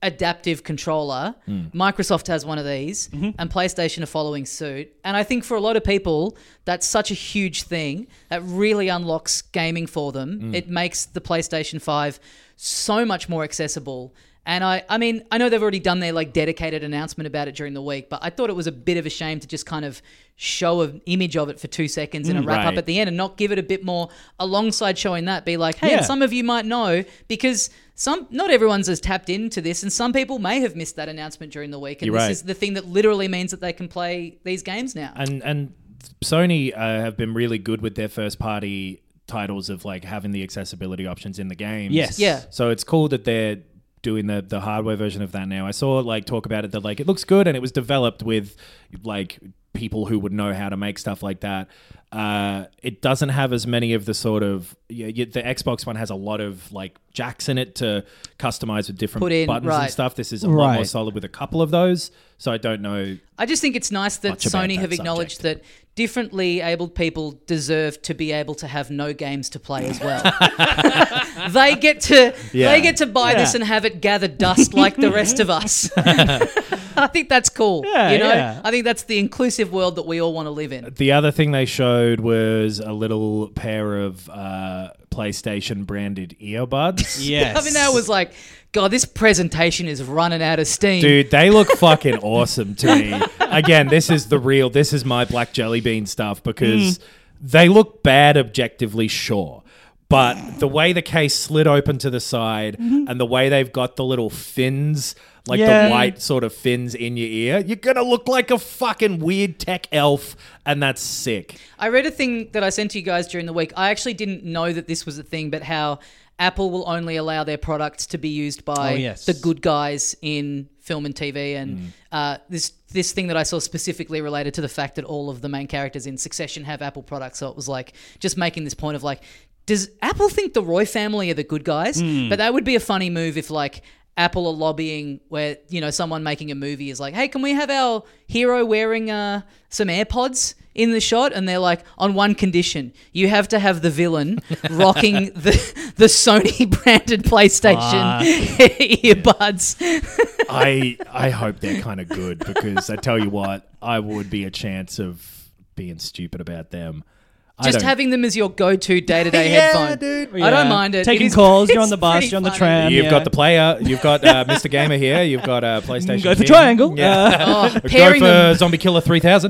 adaptive controller. Mm. Microsoft has one of these, Mm-hmm. and PlayStation are following suit. And I think for a lot of people, that's such a huge thing that really unlocks gaming for them. Mm. It makes the PlayStation five so much more accessible. And I, I mean, I know they've already done their like dedicated announcement about it during the week, but I thought it was a bit of a shame to just kind of show an image of it for two seconds and a wrap right. up at the end and not give it a bit more alongside showing that. Be like, hey, Yeah. and some of you might know because some, not everyone's as tapped into this, and some people may have missed that announcement during the week. And You're this right. is the thing that literally means that they can play these games now. And and Sony uh, have been really good with their first party titles of like having the accessibility options in the games. Yes. Yeah. So it's cool that they're doing the the hardware version of that now. I saw like talk about it that like it looks good and it was developed with like people who would know how to make stuff like that. Uh, it doesn't have as many of the sort of yeah, yeah, the Xbox One has a lot of like jacks in it to customize with different Put in, buttons right. and stuff. This is a lot more Right. solid with a couple of those. So I don't know. I just think it's nice that Much about Sony that have acknowledged subject. that differently abled people deserve to be able to have no games to play as well. they get to Yeah. they get to buy this Yeah. and have it gather dust like the rest of us. I think that's cool. Yeah, you know, yeah. I think that's the inclusive world that we all want to live in. The other thing they showed was a little pair of uh, PlayStation branded earbuds. Yes. I mean, that was like, God, this presentation is running out of steam. Dude, they look fucking awesome to me. Again, this is the real, this is my Black Jelly Bean stuff because they look bad objectively, sure. But the way the case slid open to the side and the way they've got the little fins, like Yeah. the white sort of fins in your ear, you're going to look like a fucking weird tech elf, and that's sick. I read a thing that I sent to you guys during the week. I actually didn't know that this was a thing, but how Apple will only allow their products to be used by Oh, yes. the good guys in film and T V. And uh, this this thing that I saw specifically related to the fact that all of the main characters in Succession have Apple products. So it was like just making this point of like, does Apple think the Roy family are the good guys? But that would be a funny move if like Apple are lobbying where, you know, someone making a movie is like, hey, can we have our hero wearing uh, some AirPods in the shot? And they're like, on one condition, you have to have the villain rocking the the Sony branded PlayStation earbuds. I I hope they're kind of good because I tell you what, I would be a chance of being stupid about them. I Just don't- having them as your go-to day-to-day Yeah, headphone. dude. I don't Yeah. mind it. Taking It is- calls, you're on it's the bus, pretty you're on the funny. tram. You've yeah. got the player. You've got uh, Mister Gamer here. You've got uh, PlayStation. Go for King. triangle. Yeah. Oh, Go pairing for them, Zombie Killer three thousand.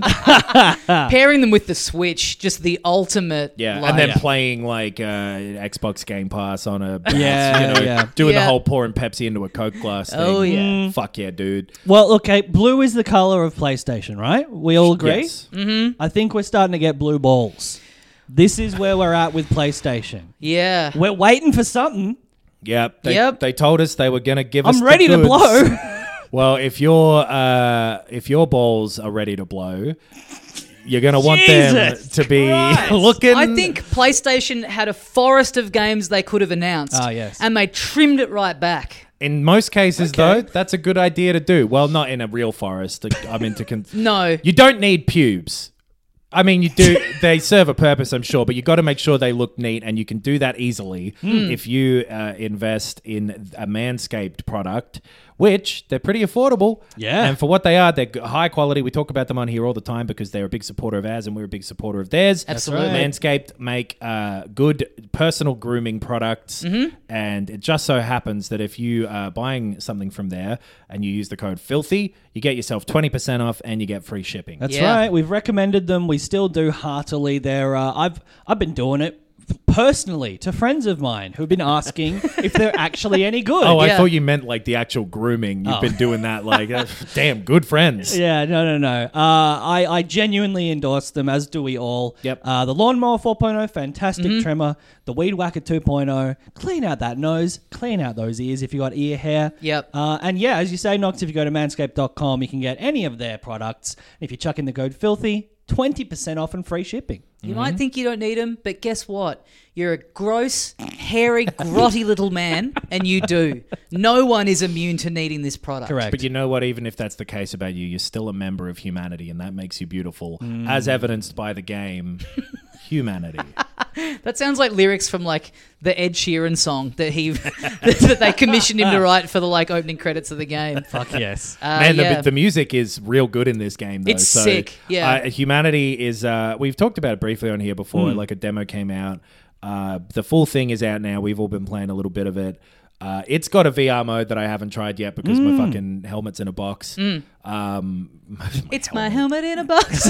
pairing them with the Switch, just the ultimate. Yeah, like- and then Yeah. playing like uh, Xbox Game Pass on a Yeah, you know, yeah. doing Yeah. the whole pouring Pepsi into a Coke glass thing. Oh, yeah. Mm. Fuck yeah, dude. Well, okay, blue is the color of PlayStation, right? We all agree? Yes. I think we're starting to get blue balls. This is where we're at with PlayStation. Yeah. We're waiting for something. Yep. They, Yep. they told us they were gonna give us. I'm the ready to goods. blow. Well, if your uh, if your balls are ready to blow, you're gonna want Jesus them to be Christ. looking. I think PlayStation had a forest of games they could have announced. Ah, yes. And they trimmed it right back. in most cases, though, that's a good idea to do. Well, not in a real forest. I'm into. Con- No. You don't need pubes. I mean, you do. They serve a purpose, I'm sure, but you got to make sure they look neat, and you can do that easily if you uh, invest in a Manscaped product, which they're pretty affordable. Yeah. And for what they are, they're g- high quality. We talk about them on here all the time because they're a big supporter of ours, and we're a big supporter of theirs. Absolutely. right. Manscaped make uh, good personal grooming products, and it just so happens that if you are buying something from there and you use the code FILTHY, you get yourself twenty percent off and you get free shipping. That's Yeah. right. We've recommended them. We still do heartily. They're, uh, I've I've been doing it personally to friends of mine who've been asking if they're actually any good. Oh, I Yeah. thought you meant like the actual grooming. You've Oh. been doing that, like, uh, damn, good friends. Yeah, no, no, no. Uh, I, I genuinely endorse them, as do we all. Yep. Uh, the Lawnmower four point oh, fantastic trimmer. The Weed Whacker two point oh, clean out that nose, clean out those ears if you got ear hair. Yep. Uh, and yeah, as you say, Knox, if you go to manscaped dot com, you can get any of their products. If you chuck in the code FILTHY, twenty percent off and free shipping. You might think you don't need them, but guess what? You're a gross, hairy, grotty little man, and you do. No one is immune to needing this product. Correct. But you know what? Even if that's the case about you, you're still a member of humanity, and that makes you beautiful, as evidenced by the game Humanity. That sounds like lyrics from like the Ed Sheeran song that he that they commissioned him to write for the like opening credits of the game. Fuck yes. Uh, Man, yeah. the, the music is real good in this game, though. It's so, sick, yeah. Uh, Humanity is, uh, we've talked about it briefly on here before, Hmm. like a demo came out. Uh, the full thing is out now. We've all been playing a little bit of it. Uh, it's got a V R mode that I haven't tried yet because Hmm. my fucking helmet's in a box. Um, my It's my helmet in a box.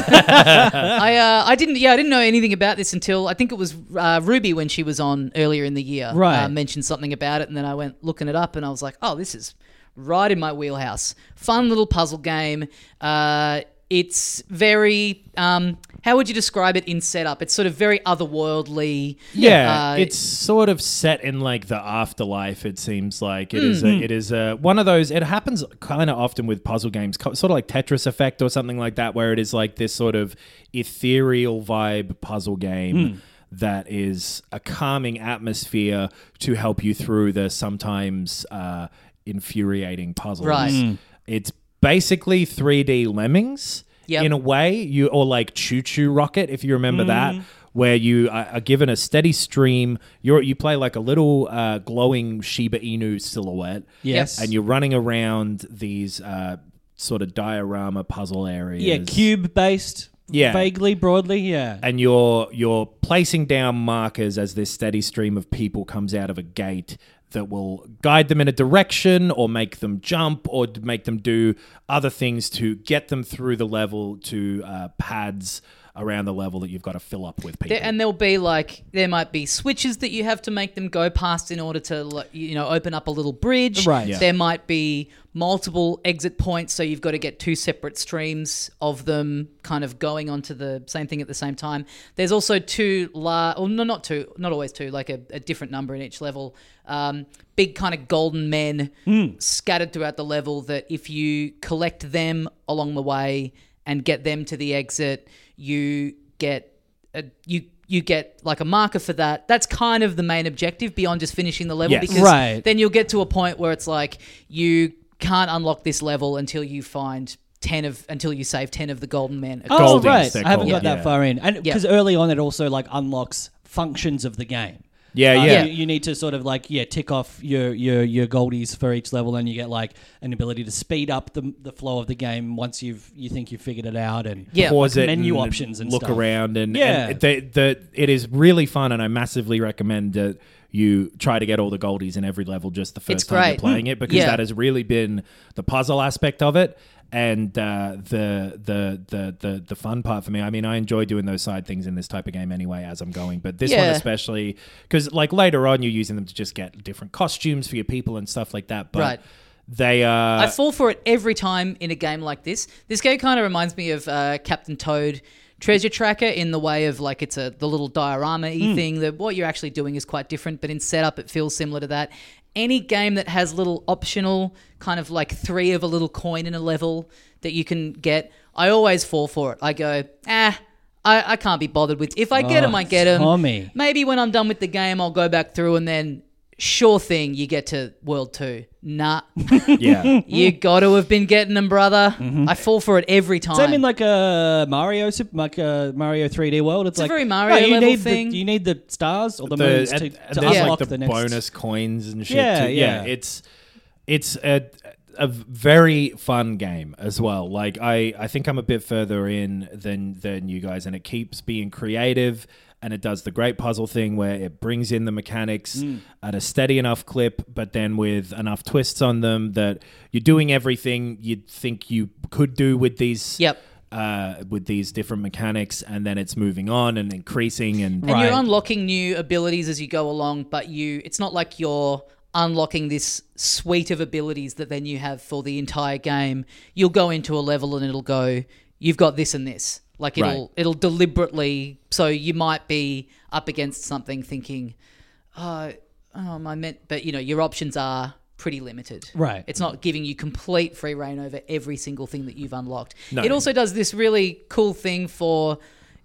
I uh, I didn't yeah I didn't know anything about this until I think it was uh, Ruby when she was on earlier in the year. Right. uh, mentioned something about it, and then I went looking it up, and I was like, oh, this is right in my wheelhouse. Fun little puzzle game. Uh, it's very um, how would you describe it in setup? It's sort of very otherworldly. Yeah, Uh, it's sort of set in like the afterlife. It seems like it is. Mm-hmm. A, it is a, one of those. It happens kind of often with puzzle games, co- sort of like Tetris Effect or something like that, where it is like this sort of ethereal vibe puzzle game that is a calming atmosphere to help you through the sometimes uh, infuriating puzzles. Right. It's basically three D Lemmings. Yep. In a way, you or like Choo Choo Rocket, if you remember that, where you are, are given a steady stream. You you play like a little uh, glowing Shiba Inu silhouette, Yes. and you're running around these uh, sort of diorama puzzle areas. Yeah, cube based. Yeah. Vaguely, broadly, yeah. and you're you're placing down markers as this steady stream of people comes out of a gate that will guide them in a direction or make them jump or d- make them do other things to get them through the level to uh, pads around the level that you've got to fill up with people. There, and there'll be like there might be switches that you have to make them go past in order to like, you know open up a little bridge. Right. Yeah. There might be multiple exit points, so you've got to get two separate streams of them kind of going onto the same thing at the same time. There's also two la or no, not two, not always two, like a, a different number in each level. Um, big kind of golden men scattered throughout the level that if you collect them along the way and get them to the exit, you get a, you you get like a marker for that. That's kind of the main objective beyond just finishing the level, Yes. because Right. then you'll get to a point where it's like you can't unlock this level until you find ten of until you save ten of the golden men. Oh, Goldings, right. they're I haven't called, got that yeah. far in. And Yeah. because early on it also like unlocks functions of the game. yeah, Uh, yeah. You, you need to sort of like, yeah, tick off your, your, your goldies for each level, and you get like an ability to speed up the, the flow of the game once you've you think you've figured it out, and Yeah. Pause it menu and options and look stuff. around and, Yeah. and they, the, it is really fun, and I massively recommend that you try to get all the goldies in every level just the first It's time you're great. playing it, because Yeah. that has really been the puzzle aspect of it and uh, the, the the the the fun part for me. I mean, I enjoy doing those side things in this type of game anyway as I'm going, but this one Yeah. especially, because like later on you're using them to just get different costumes for your people and stuff like that, but Right. they uh I fall for it every time in a game like this. This game kind of reminds me of uh, Captain Toad Treasure Tracker in the way of like it's a the little diorama-y thing, that what you're actually doing is quite different, but in setup it feels similar to that. Any game that has little optional kind of like three of a little coin in a level that you can get, I always fall for it. I go, ah, I, I can't be bothered with. If I get Oh, them, I get them. Tommy. Maybe when I'm done with the game, I'll go back through and then sure thing, you get to World two. Nah. yeah. You got to have been getting them, brother. I fall for it every time. Does that mean like a Mario, Sup- like a Mario three D World? It's, a like very Mario no, you level need thing. The, you need the stars or the, The- moons and- to, and to there's unlock like the, the next bonus coins and shit. Yeah, too. yeah. yeah. It's it's a a very fun game as well. Like I, I think I'm a bit further in than than you guys, and it keeps being creative. And it does the great puzzle thing where it brings in the mechanics Mm. at a steady enough clip, but then with enough twists on them that you're doing everything you'd think you could do with these. Yep. Uh, with these different mechanics, and then it's moving on and increasing, and And you're unlocking new abilities as you go along, but you it's not like you're unlocking this suite of abilities that then you have for the entire game. You'll go into a level and it'll go, you've got this and this. Like it'll Right. it'll deliberately, so you might be up against something thinking, oh, oh I meant, but you know, your options are pretty limited. Right. It's not giving you complete free reign over every single thing that you've unlocked. No. It also does this really cool thing for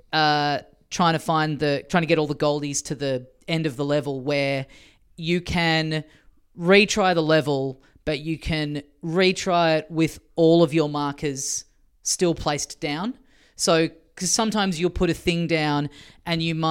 uh, trying to find the, trying to get all the goldies to the end of the level, where you can retry the level, but you can retry it with all of your markers still placed down. So, because sometimes you'll put a thing down and you might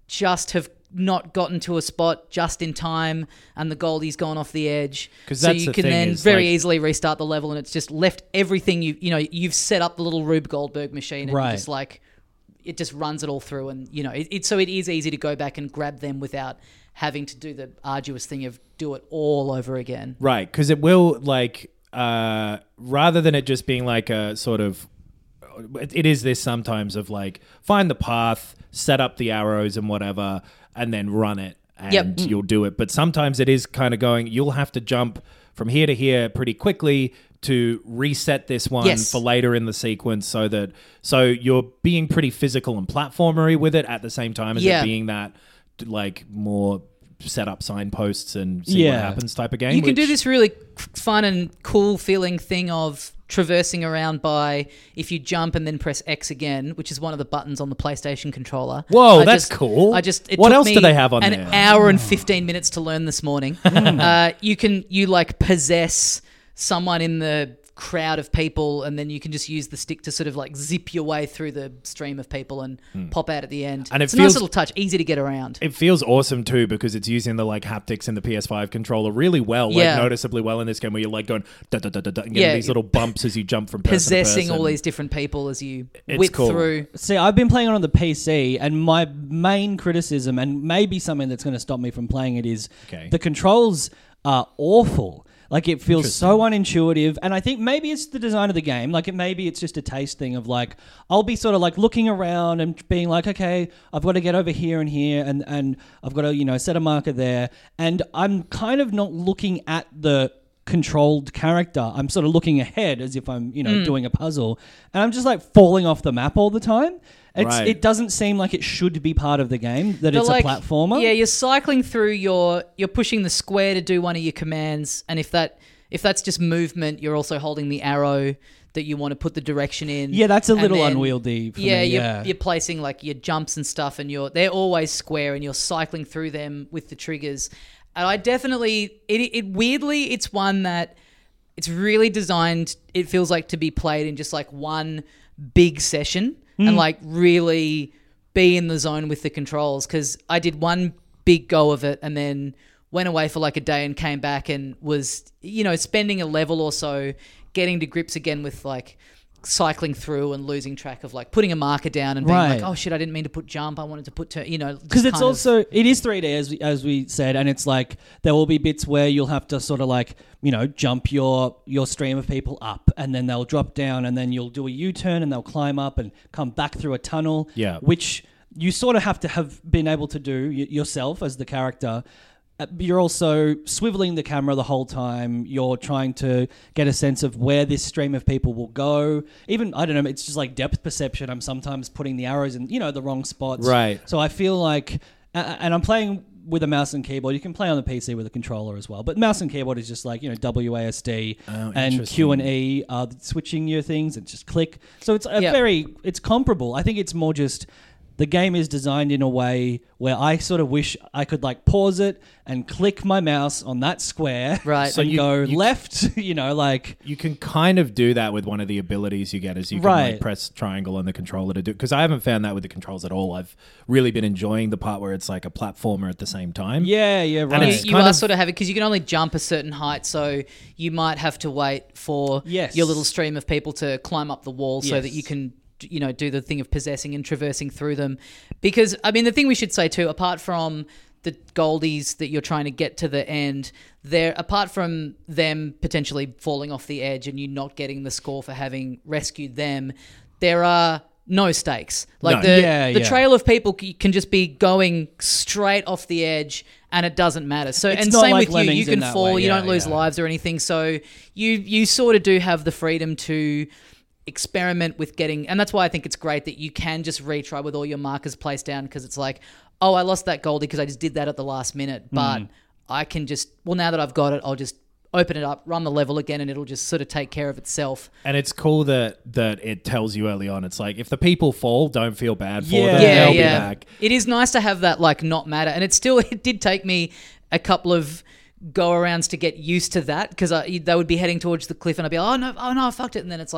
just have not gotten to a spot just in time and the Goldie's gone off the edge. 'Cause so that's you the can thing then is, very like- easily restart the level and it's just left everything you you know, you've set up the little Rube Goldberg machine and Right. you just like it just runs it all through and you know, it, it so it is easy to go back and grab them without having to do the arduous thing of do it all over again. Right, because it will, like, uh, rather than it just being like a sort of, it, it is this sometimes of like, find the path, set up the arrows and whatever, and then run it, and Yep. you'll do it. But sometimes it is kind of going, you'll have to jump from here to here pretty quickly to reset this one Yes. for later in the sequence, so that so you're being pretty physical and platformery with it at the same time as Yeah. it being that like more set up signposts and see what Yeah. happens type of game. You can do which- this really fun and cool feeling thing of traversing around by if you jump and then press X again, which is one of the buttons on the PlayStation controller. Whoa, I that's just- cool. I just it What took else do me they have on an there? hour and fifteen minutes to learn this morning. uh, you can you like possess someone in the crowd of people and then you can just use the stick to sort of like zip your way through the stream of people and pop out at the end. And it it's a nice feels- little touch, easy to get around. It feels awesome too because it's using the like haptics in the P S five controller really well, like Yeah. noticeably well in this game where you're like going da da da da da and getting Yeah. these little bumps as you jump from person to Possessing all person. these different people as you It's whip cool. through. See, I've been playing it on the P C, and my main criticism, and maybe something that's going to stop me from playing it, is Okay. the controls are awful. Like, it feels so unintuitive, and I think maybe it's the design of the game. Like, it maybe it's just a taste thing of, like, I'll be sort of, like, looking around and being like, okay, I've got to get over here and here, and, and I've got to, you know, set a marker there, and I'm kind of not looking at the controlled character. I'm sort of looking ahead as if I'm, you know, Mm. doing a puzzle, and I'm just, like, falling off the map all the time. It's, Right. It doesn't seem like it should be part of the game, that But it's like, a platformer. Yeah, you're cycling through your you're pushing the square to do one of your commands, and if that if that's just movement, you're also holding the arrow that you want to put the direction in. Yeah, that's a And little then- unwieldy for yeah, me, you're, yeah. you're placing like your jumps and stuff, and you're they're always square, and you're cycling through them with the triggers. And I definitely it, it weirdly it's one that it's really designed. It feels like to be played in just like one big session Hmm. and like really be in the zone with the controls. Because I did one big go of it and then went away for like a day and came back and was, you know, spending a level or so getting to grips again with like cycling through and losing track of like putting a marker down and being Right. like, oh shit, I didn't mean to put jump. I wanted to put, tur-, you know, just Because it's kind of- also it is three D as we, as we said, and it's like there will be bits where you'll have to sort of like, you know, jump your your stream of people up, and then they'll drop down, and then you'll do a U-turn, and they'll climb up and come back through a tunnel. Yeah. which you sort of have to have been able to do y- yourself as the character. Uh, You're also swiveling the camera the whole time. You're trying to get a sense of where this stream of people will go. Even, I don't know, it's just like depth perception. I'm sometimes putting the arrows in, you know, the wrong spots. Right. So I feel like, uh, and I'm playing with a mouse and keyboard. You can play on the P C with a controller as well. But mouse and keyboard is just like, you know, W A S D Oh, and interesting. Q and E are switching your things and just click. So it's a Yeah. very, it's comparable. I think it's more just the game is designed in a way where I sort of wish I could like pause it and click my mouse on that square. Right. So So and you- go you- left, you know, like, You can kind of do that with one of the abilities you get, as you can Right. like press triangle on the controller to do. Because I haven't found that with the controls at all. I've really been enjoying the part where it's like a platformer at the same time. yeah, yeah, right. And You, it's you kind are of- sort of having because you can only jump a certain height, so you might have to wait for Yes. your little stream of people to climb up the wall so that Yes. you can, you know, do the thing of possessing and traversing through them. Because I mean, the thing we should say too, apart from the goldies that you're trying to get to the end, there apart from them potentially falling off the edge and you not getting the score for having rescued them, there are no stakes. Like No. the Yeah, the yeah. trail of people c- can just be going straight off the edge and it doesn't matter. So It's and not same like with you, you Lemmings in can that fall, way. you Yeah, don't lose yeah. lives or anything. So you you sort of do have the freedom to experiment with getting, and that's why I think it's great that you can just retry with all your markers placed down, because it's like, oh, I lost that goldie because I just did that at the last minute, but Mm. I can just, well, now that I've got it, I'll just open it up, run the level again, and it'll just sort of take care of itself. And it's cool that that it tells you early on. It's like if the people fall, don't feel bad for Yeah. them. Yeah, They'll yeah. be back. It is nice to have that like not matter, and it's still it did take me a couple of go arounds to get used to that, because they would be heading towards the cliff and I'd be like, oh no, oh no, I fucked it, and then it's like,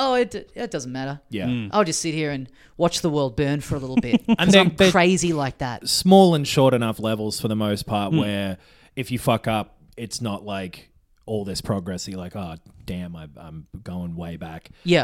oh, it it doesn't matter. Yeah. I'll just sit here and watch the world burn for a little bit. And And they- I'm they- crazy like that. Small and short enough levels for the most part Hmm. where if you fuck up, it's not like all this progress. You're like, oh, damn, I, I'm going way back. Yeah.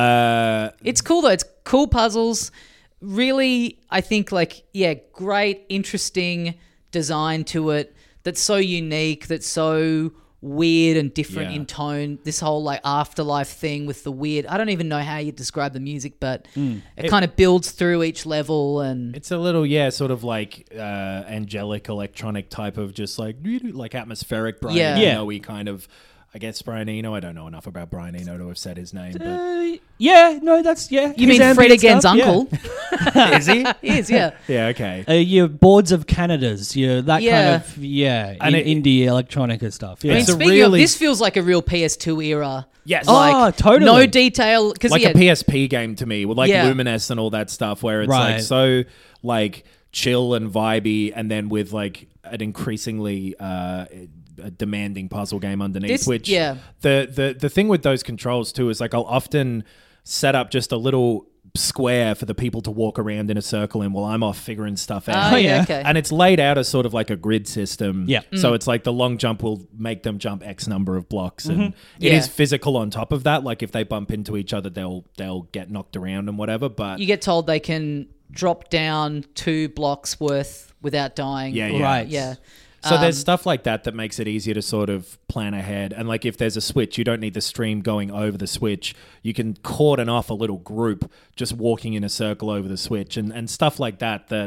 Uh, It's cool though. It's cool puzzles. Really, I think like, yeah, great, interesting design to it that's so unique, that's so weird and different Yeah. in tone. This whole like afterlife thing with the weird, I don't even know how you describe the music, but it, It- kind of builds through each level and It's a little, yeah, sort of like uh, angelic electronic type of just like like atmospheric Brian Yeah. Yeah. Eno-y kind of. I guess Brian Eno. I don't know enough about Brian Eno to have said his name, but Uh, yeah, no, that's yeah. you his mean Fred ambient Again's stuff, yeah. uncle? is he? He is, yeah. Yeah, okay. Uh, your boards of Canadas, your that Yeah. kind of yeah, And in, it- indie electronica stuff. Yeah, I mean, It's a speaking really- of, this feels like a real P S two era. Yes. Oh, totally. No detail. Cause, Like yeah, a P S P game to me, with like Yeah. Luminous and all that stuff, where it's like Right. so like chill and vibey, and then with like an increasingly uh, a demanding puzzle game underneath. This- which yeah. the the the thing with those controls too is like I'll often set up just a little square for the people to walk around in a circle in while I'm off figuring stuff out. Oh, yeah, yeah. okay. And it's laid out as sort of like a grid system. Yeah. Mm. So it's like the long jump will make them jump X number of blocks. And it Yeah. is physical on top of that. Like if they bump into each other, they'll they'll get knocked around and whatever. But you get told they can drop down two blocks worth without dying. Yeah, yeah. Right. Yeah. so there's Um, stuff like that that makes it easier to sort of plan ahead. And like if there's a switch, you don't need the stream going over the switch. You can cordon off a little group just walking in a circle over the switch and, and stuff like that that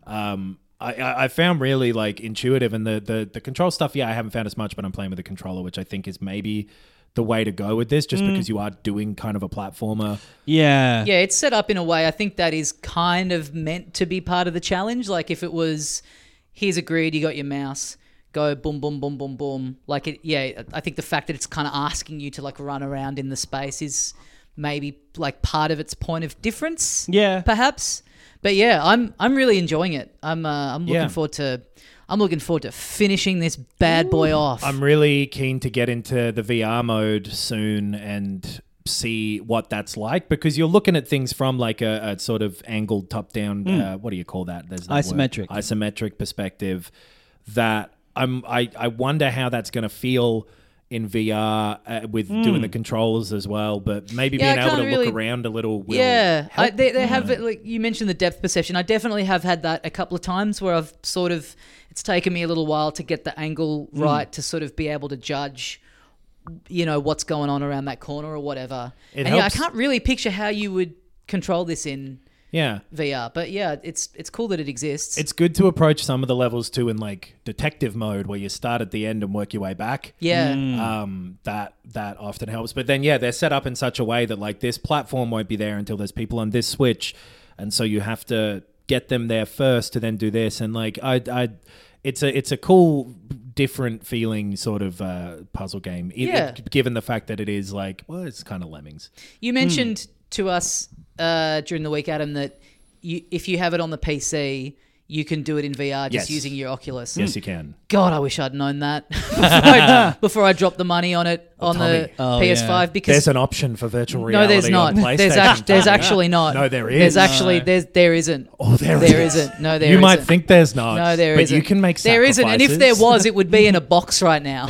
um, I, I I found really like intuitive. And the, the, the control stuff, yeah, I haven't found as much, but I'm playing with the controller, which I think is maybe the way to go with this just because you are doing kind of a platformer. yeah, Yeah, it's set up in a way I think that is kind of meant to be part of the challenge. Like if it was, here's a grid, you got your mouse, go boom, boom, boom, boom, boom. Like it, yeah, I think the fact that it's kind of asking you to like run around in the space is maybe like part of its point of difference. Yeah. perhaps. But yeah, I'm I'm really enjoying it. I'm uh, I'm looking Yeah. forward to I'm looking forward to finishing this bad boy off. I'm really keen to get into the V R mode soon and see what that's like because you're looking at things from like a, a sort of angled top down uh, what do you call that there's that word. Isometric. isometric perspective that I'm I, I wonder how that's going to feel in V R uh, with doing the controllers as well, but maybe Yeah, I being able to can't really- look around a little will yeah, I, help. they, they have it, like you mentioned the depth perception. I definitely have had that a couple of times where I've sort of it's taken me a little while to get the angle Mm. right to sort of be able to judge, you know, what's going on around that corner or whatever. It and yeah, I helps- can't really picture how you would control this in yeah. V R, but yeah, it's it's cool that it exists. It's good to approach some of the levels too in like detective mode where you start at the end and work your way back. yeah, um, that that often helps. But then, yeah, they're set up in such a way that like this platform won't be there until there's people on this switch, and so you have to get them there first to then do this. And like, I, I, it's a it's a cool, different feeling sort of uh, puzzle game. It- Yeah. it- given the fact that it is like, well, it's kind of Lemmings. You mentioned to us uh, during the week, Adam, that you, if you have it on the P C, you can do it in V R just Yes. using your Oculus. Yes, you can. God, I wish I'd known that before, I, before I dropped the money on it on the Tommy. Oh, P S five. yeah. Because There's an option for virtual no, reality. there's not. On PlayStation. There's, act- there's Tommy. actually not. No, there is. There's actually there's there isn't. Oh, there there is. isn't. No, there you might isn't. think there's not. No, there but isn't. you can make there isn't, and if there sacrifices. was, it would be in a box right now.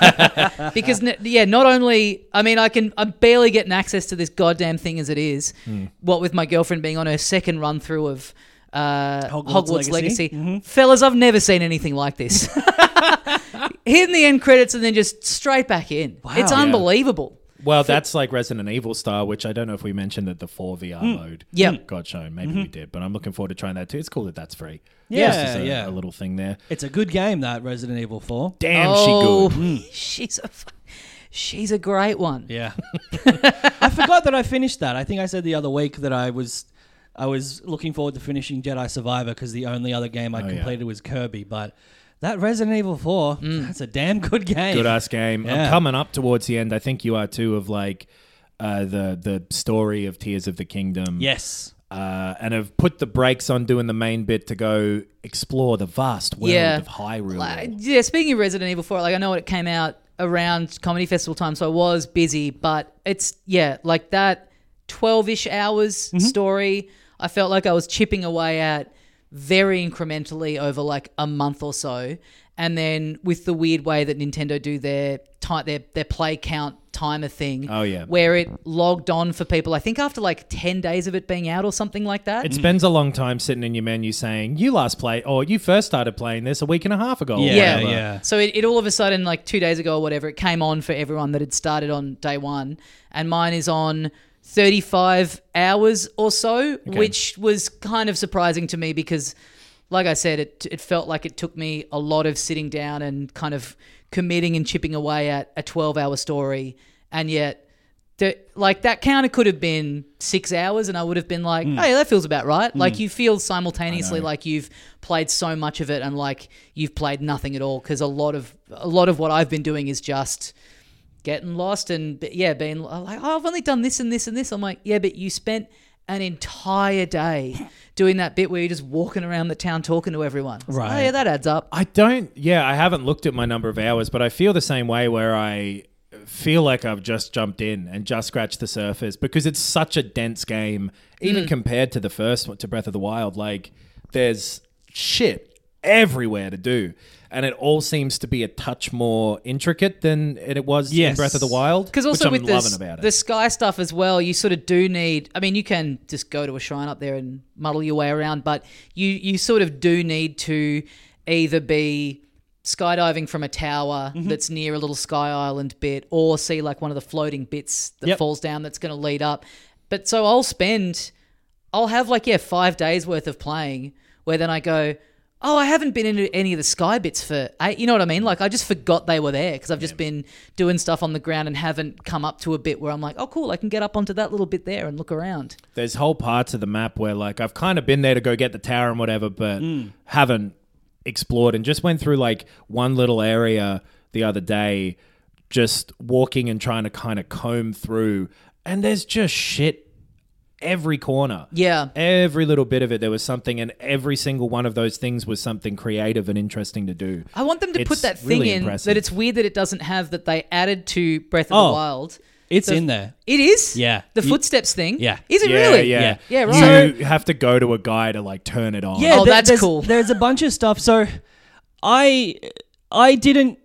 Because n- yeah, not only I mean, I can I'm barely getting access to this goddamn thing as it is. Hmm. What with my girlfriend being on her second run through of uh, Hogwarts, Hogwarts Legacy, Legacy. fellas, I've never seen anything like this. Hitting the end credits and then just straight back in. It's Yeah. unbelievable. Well, that's like Resident Evil style, which I don't know if we mentioned that the four V R mode Yep. got shown. Maybe we did, but I'm looking forward to trying that too. It's cool that that's free. Yeah, Just as a, yeah. a little thing there. It's a good game, that Resident Evil four. Damn, oh, she good. she's a, fu- she's a great one. Yeah. I forgot that I finished that. I think I said the other week that I was I was looking forward to finishing Jedi Survivor because the only other game I Oh, yeah. completed was Kirby. But that Resident Evil four, that's a damn good game. Good ass game. I'm Yeah. coming up towards the end. I think you are too, of like uh, the the story of Tears of the Kingdom. Yes. Uh, and have put the brakes on doing the main bit to go explore the vast world Yeah. of Hyrule. Like, yeah, speaking of Resident Evil four, like I know it came out around Comedy Festival time, so I was busy. But it's yeah, like that twelve-ish hours Mm-hmm. story. I felt like I was chipping away at very incrementally over like a month or so. And then with the weird way that Nintendo do their ti their their play count timer thing, Oh, yeah. where it logged on for people. I think after like ten days of it being out or something like that. It spends a long time sitting in your menu saying, you last played, or you first started playing this a week and a half ago. or Yeah, Yeah, whatever. yeah. So it, it all of a sudden, like two days ago or whatever, it came on for everyone that had started on day one, and mine is on thirty-five hours or so, which was kind of surprising to me because, like I said, it it felt like it took me a lot of sitting down and kind of committing and chipping away at a twelve-hour story, and yet. The, like that counter could have been six hours and I would have been like, hey, that feels about right. Like you feel simultaneously like you've played so much of it and like you've played nothing at all, because a lot of a lot of what I've been doing is just getting lost and yeah, being like, oh, I've only done this and this and this. I'm like, yeah, but you spent an entire day doing that bit where you're just walking around the town talking to everyone. It's like, Right. oh, yeah, that adds up. I don't, yeah, I haven't looked at my number of hours, but I feel the same way where I feel like I've just jumped in and just scratched the surface because it's such a dense game, even Mm. compared to the first one, to Breath of the Wild. Like, there's shit everywhere to do. And it all seems to be a touch more intricate than it was in Yes. Breath of the Wild. Because also which I'm with the, loving s- about it. the sky stuff as well, you sort of do need. I mean, you can just go to a shrine up there and muddle your way around, but you you sort of do need to either be skydiving from a tower Mm-hmm. that's near a little sky island bit, or see like one of the floating bits that Yep. falls down that's going to lead up. But so I'll spend, I'll have like yeah five days worth of playing where then I go, oh, I haven't been into any of the sky bits for eight. You know what I mean? Like I just forgot they were there because I've just been doing stuff on the ground and haven't come up to a bit where I'm like, oh, cool, I can get up onto that little bit there and look around. There's whole parts of the map where like I've kind of been there to go get the tower and whatever, but haven't explored, and just went through like one little area the other day, just walking and trying to kind of comb through, and there's just shit every corner. Yeah. Every little bit of it, there was something, and every single one of those things was something creative and interesting to do. I want them to It's put that thing really in impressive. that it's weird that it doesn't have that they added to Breath of Oh, the Wild. It's The- in there. It is? Yeah. The You- footsteps thing? Yeah. Is it yeah, really? Yeah, Yeah, right. You have to go to a guy to like turn it on. Yeah, Oh, there- that's there's, cool. There's a bunch of stuff. So, I I didn't.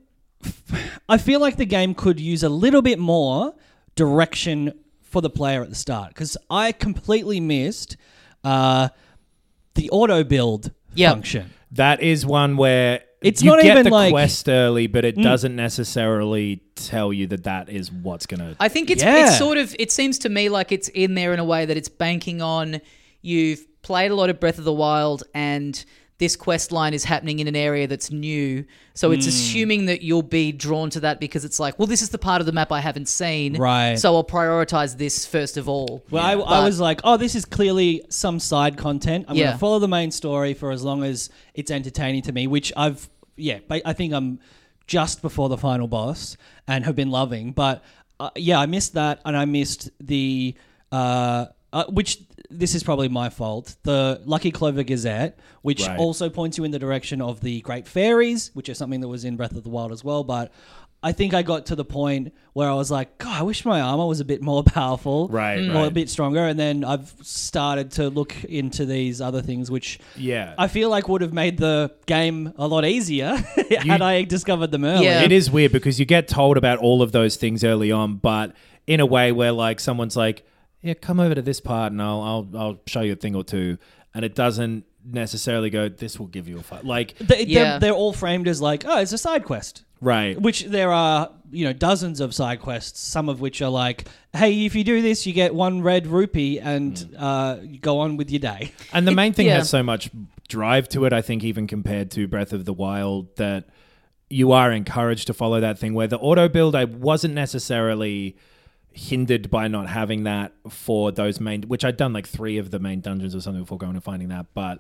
I feel like the game could use a little bit more direction for the player at the start, because I completely missed uh, the auto build Yep. function. That is one where It's you not get even the like- quest early, but it doesn't necessarily tell you that that is what's gonna. I think it's Yeah. it's sort of it seems to me like it's in there in a way that it's banking on you've played a lot of Breath of the Wild and this quest line is happening in an area that's new. So it's assuming that you'll be drawn to that because it's like, well, this is the part of the map I haven't seen. Right. So I'll prioritize this first of all. Well, I, I But- was like, oh, this is clearly some side content. I'm going Yeah. to follow the main story for as long as it's entertaining to me, which I've, yeah, ba- I think I'm just before the final boss and have been loving. But uh, yeah, I missed that, and I missed the, uh, uh, which this is probably my fault, the Lucky Clover Gazette, which Right. also points you in the direction of the Great Fairies, which is something that was in Breath of the Wild as well. But I think I got to the point where I was like, God, I wish my armor was a bit more powerful. Right, Or right. a bit stronger. And then I've started to look into these other things, which Yeah. I feel like would have made the game a lot easier had I discovered them early. Yeah. It is weird because you get told about all of those things early on, but in a way where like someone's like, yeah, come over to this part and I'll I'll I'll show you a thing or two, and it doesn't necessarily go, this will give you a fight. Like, They, Yeah. they're, they're all framed as like, oh, it's a side quest. right. Which there are, you know, dozens of side quests, some of which are like, hey, if you do this, you get one red rupee and Mm. uh, you go on with your day. And the main thing yeah. has so much drive to it, I think, even compared to Breath of the Wild, that you are encouraged to follow that thing where the auto build, I wasn't necessarily hindered by not having that for those main, which I'd done like three of the main dungeons or something before going and finding that, but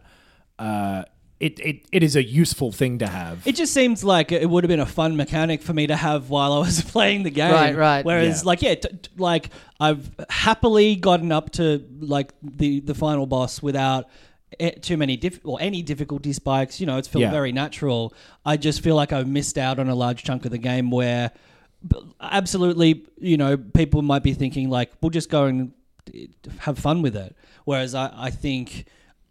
uh, it, it, it is a useful thing to have. It just seems like it would have been a fun mechanic for me to have while I was playing the game. Right, right. Whereas, Yeah. like, yeah, t- t- like I've happily gotten up to like the the final boss without eh, too many diff- or any difficulty spikes. You know, it's felt Yeah. very natural. I just feel like I've missed out on a large chunk of the game where absolutely, you know, people might be thinking like, we'll just go and have fun with it. Whereas I, I think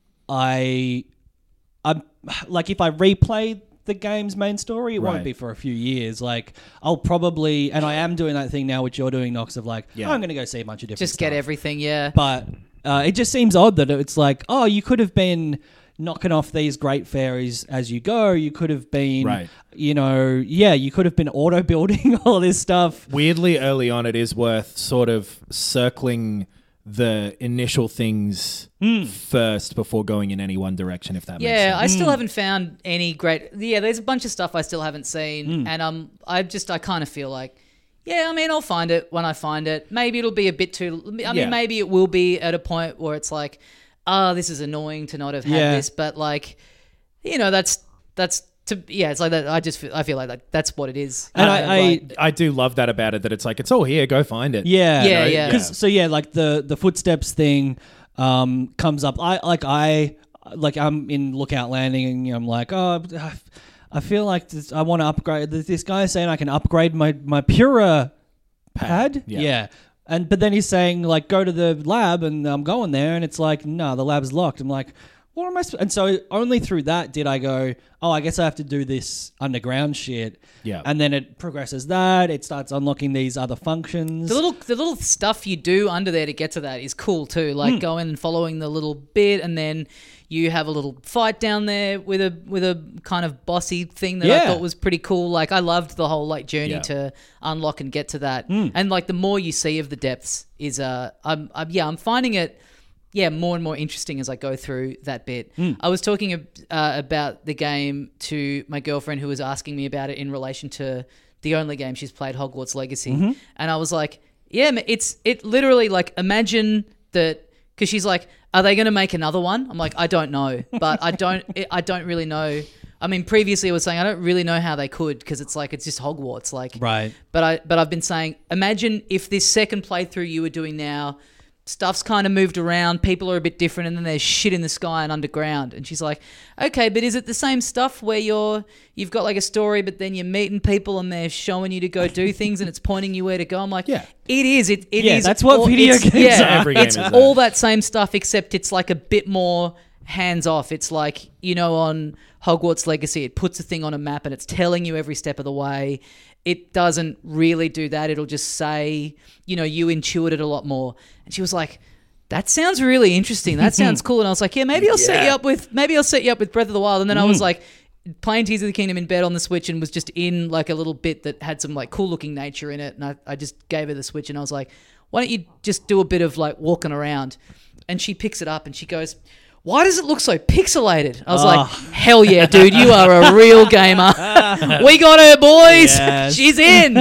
I, I'm like, if I replay the game's main story, it Right. won't be for a few years. Like, I'll probably, and I am doing that thing now, which you're doing, Knox, of like, Yeah. oh, I'm going to go see a bunch of different Just stuff. get everything, yeah. But uh, it just seems odd that it's like, oh, you could have been knocking off these great fairies as you go. You could have been, Right. you know, yeah, you could have been auto building all this stuff. Weirdly, early on, it is worth sort of circling the initial things first before going in any one direction, if that makes Yeah, sense. I still haven't found any great. Yeah, there's a bunch of stuff I still haven't seen, and um, I just I kind of feel like, yeah, I mean, I'll find it when I find it. Maybe it'll be a bit too. I mean, Yeah. maybe it will be at a point where it's like, oh, this is annoying to not have had Yeah. this, but like, you know, that's that's to yeah, it's like that. I just feel, I feel like that, that's what it is. And You I- know, I- like- I do love that about it, that it's like, it's all here, go find it. Yeah, Yeah, yeah. 'Cause- So yeah, like the the footsteps thing um, comes up. I like I like I'm in Lookout Landing, and you know, I'm like, oh, I- I feel like this, I want to upgrade. There's this guy saying I can upgrade my my Pura pad. yeah. And but then he's saying like go to the lab, and I'm going there, and it's like no, the lab's locked. I'm like, what am I? Sp-? And so only through that did I go, oh, I guess I have to do this underground shit. Yeah. And then it progresses that it starts unlocking these other functions. The little the little stuff you do under there to get to that is cool too. Hmm. Like going and following the little bit, and then you have a little fight down there with a with a kind of bossy thing that I Yeah. thought was pretty cool. Like I loved the whole like journey Yeah. to unlock and get to that. Hmm. And like the more you see of the depths is uh I'm, I'm yeah I'm finding it yeah more and more interesting as I go through that bit. Hmm. I was talking uh, about the game to my girlfriend who was asking me about it in relation to the only game she's played, Hogwarts Legacy, Mm-hmm. and I was like, yeah, ma- it's it literally like imagine that because she's like, are they going to make another one? I'm like, I don't know, but I don't I don't really know. I mean, previously I was saying I don't really know how they could because it's like it's just Hogwarts, like Right. But I but I've been saying, imagine if this second playthrough you were doing now, stuff's kind of moved around, people are a bit different, and then there's shit in the sky and underground. And she's like, okay, but is it the same stuff where you're you've got like a story, but then you're meeting people and they're showing you to go do things and it's pointing you where to go? I'm like, Yeah. it is. It it Yeah, is that's what all- video it's- games yeah, are. Every game it's is that. all that same stuff, except it's like a bit more hands off. It's like, you know, on Hogwarts Legacy, it puts a thing on a map and it's telling you every step of the way. It doesn't really do that. It'll just say, you know, you intuit it a lot more. And she was like, that sounds really interesting. That sounds cool. And I was like, yeah, maybe I'll set you up with maybe I'll set you up with Breath of the Wild. And then I was like playing Tears of the Kingdom in bed on the Switch and was just in like a little bit that had some like cool looking nature in it. And I, I just gave her the Switch and I was like, why don't you just do a bit of like walking around? And she picks it up and she goes, why does it look so pixelated? I was like, hell yeah, dude, you are a real gamer. We got her, boys. Yes. She's in.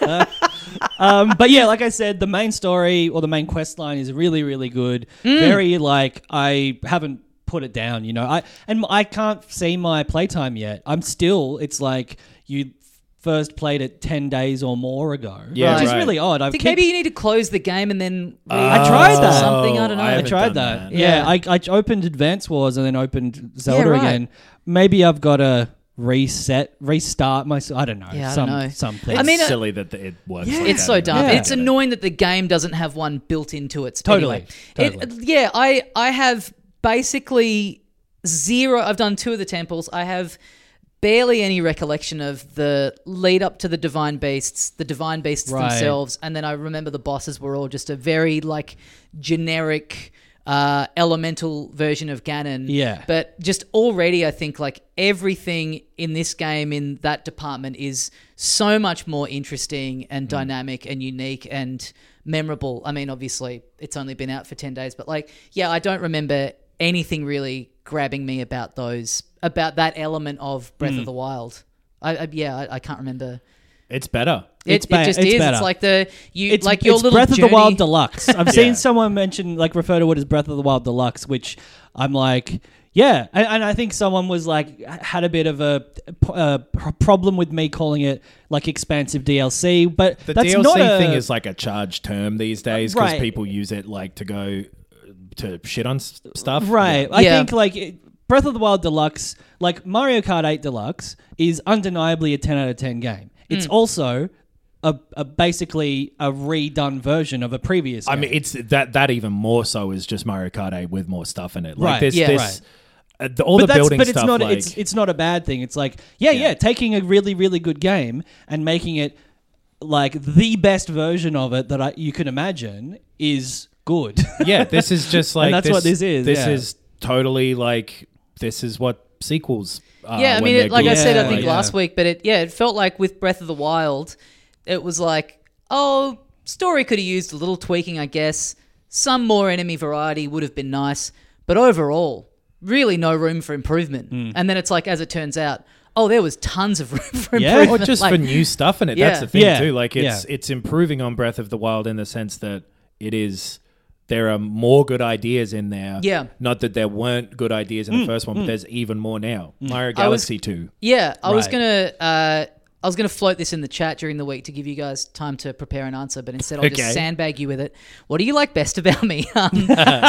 um, but yeah, like I said, the main story or the main quest line is really, really good. Mm. Very like I haven't put it down, you know. I and I can't see my playtime yet. I'm still. It's like you first played it ten days or more ago. Yeah, which is right. really odd. I I've think kept- maybe you need to close the game and then re- I tried or that. something. I don't know. I I haven't tried done that. that. Yeah, Yeah. I, I opened Advance Wars and then opened Zelda right. again. Maybe I've got to reset, restart myself. I don't know. Yeah, I some, don't know. Something. It's I mean, uh, silly that it works. like It's that so in dumb. the Yeah. And it's game. annoying that the game doesn't have one built into it. Totally. Anyway, It- Totally. yeah, I I have basically zero. I've done two of the temples. I have barely any recollection of the lead up to the divine beasts, the divine beasts Right. themselves, and then I remember the bosses were all just a very like generic. Uh, elemental version of Ganon. Yeah. But just already, I think like everything in this game in that department is so much more interesting and Mm. dynamic and unique and memorable. I mean, obviously, it's only been out for ten days, but like, yeah, I don't remember anything really grabbing me about those, about that element of Breath Mm. of the Wild. I, I yeah, I, I can't remember. It's better. It, It's ba- it just it's is. better. It's like the you It's like your it's little Breath journey. of the Wild Deluxe. I've Yeah. seen someone mention like refer to it as Breath of the Wild Deluxe, which I'm like, yeah, and, and I think someone was like had a bit of a, a problem with me calling it like expansive D L C, but The that's D L C not a, thing is like a charged term these days because Right. people use it like to go to shit on s- stuff. right. Yeah. I Yeah. think like it, Breath of the Wild Deluxe, like Mario Kart eight Deluxe, is undeniably a ten out of ten game. It's Mm. also a, a basically a redone version of a previous I game. mean, it's that that even more so is just Mario Kart eight with more stuff in it. Like Right. This, Yeah. this, uh, the, all but the that's, building but stuff. it's not like, it's it's not a bad thing. It's like yeah, yeah, Yeah. taking a really really good game and making it like the best version of it that I, you can imagine is good. yeah, this is just like that's what this is, This yeah. is totally like this is what sequels. Are Yeah, I when mean, they're it, like I good. said, I Yeah, think yeah. last week, but it yeah, it felt like with Breath of the Wild, it was like, oh, story could have used a little tweaking, I guess. Some more enemy variety would have been nice, but overall, really no room for improvement. Hmm. And then it's like, as it turns out, oh, there was tons of room for Yeah. improvement. or just like, for new stuff in it. Yeah. That's the thing Yeah. too. Like it's Yeah. it's improving on Breath of the Wild in the sense that it is. There are more good ideas in there. Yeah. Not that there weren't good ideas in the first one, but there's even more now. Mario I was- Galaxy two. Yeah, I was Right. gonna, uh, I was gonna float this in the chat during the week to give you guys time to prepare an answer, but instead I'll Okay. just sandbag you with it. What do you like best about me? Um,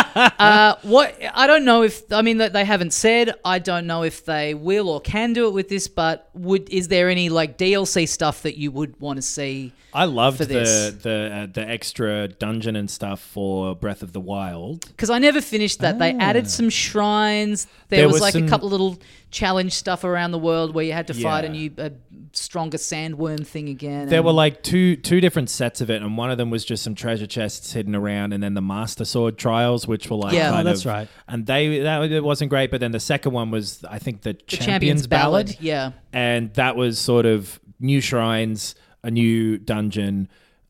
uh, what I don't know if I mean that they haven't said. I don't know if they will or can do it with this. But would is there any like D L C stuff that you would want to see? I loved for the this. the uh, the extra dungeon and stuff for Breath of the Wild. Because I never finished that. They added some shrines. There, There was, was like some- a couple of little challenge stuff around the world where you had to fight a Yeah. new, a stronger sandworm thing again. There and- were like two two different sets of it, and one of them was just some treasure chests hidden around, and then the Master Sword trials, which were like Yeah. kind Oh, that's of- right. And they that it wasn't great, but then the second one was I think the, the Champions, Champions Ballad, Ballad. Yeah. and that was sort of new shrines, a new dungeon.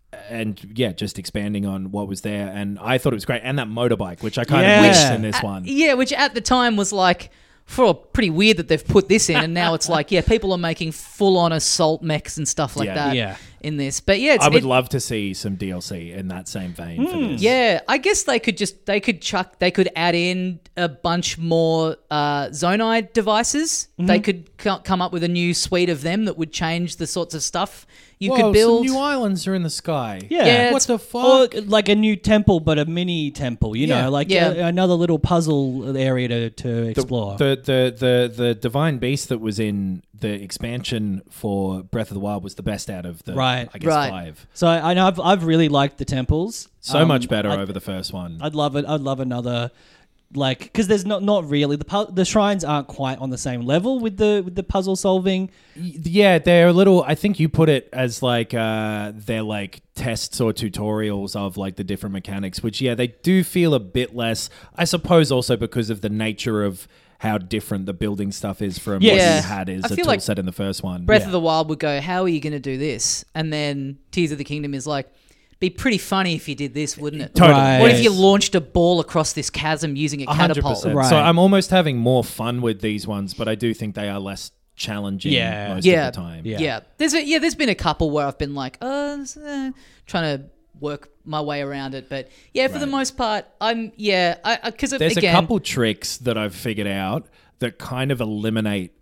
And yeah, just expanding on what was there, and I thought it was great. And that motorbike, which I kind Yeah. of missed Which- in this Uh, one. Yeah, which at the time was like, for pretty weird that they've put this in, and now it's like, yeah, people are making full on assault mechs and stuff like Yeah. that Yeah. in this. But yeah, it's, I would it- love to see some D L C in that same vein for this. yeah, I guess they could just they could chuck they could add in a bunch more uh, Zonai devices. Mm-hmm. They could co- come up with a new suite of them that would change the sorts of stuff you Whoa, could build. some new islands are in the sky. Yeah. Yeah, what it's- the Or fuck? like a new temple, but a mini temple. You Yeah. know, like Yeah. a- another little puzzle area to, to explore. The, the the the divine beast that was in the expansion for Breath of the Wild was the best out of the Right. I guess Right. five. so I, I know I've, I've really liked the temples. So Um, much better I'd, over the first one. I'd love it. I'd love another. Like, because there's not not really the pu- the shrines aren't quite on the same level with the with the puzzle solving. Y- yeah, they're a little. I think you put it as like uh, they're like tests or tutorials of like the different mechanics. Which yeah, they do feel a bit less. I suppose also because of the nature of how different the building stuff is from what Yeah. you had as I a feel tool like set in the first one. Breath Yeah. of the Wild would go, how are you going to do this? And then Tears of the Kingdom is like, be pretty funny if you did this, wouldn't it? Totally. Right. What if Yes. you launched a ball across this chasm using a A hundred catapult? percent. Right. So I'm almost having more fun with these ones, but I do think they are less challenging Yeah. most Yeah. of the time. Yeah. Yeah. There's a, yeah, there's been a couple where I've been like, uh, eh, trying to work my way around it, but yeah, for the Right. most part, I'm yeah, I because There's again, a couple tricks that I've figured out that kind of eliminate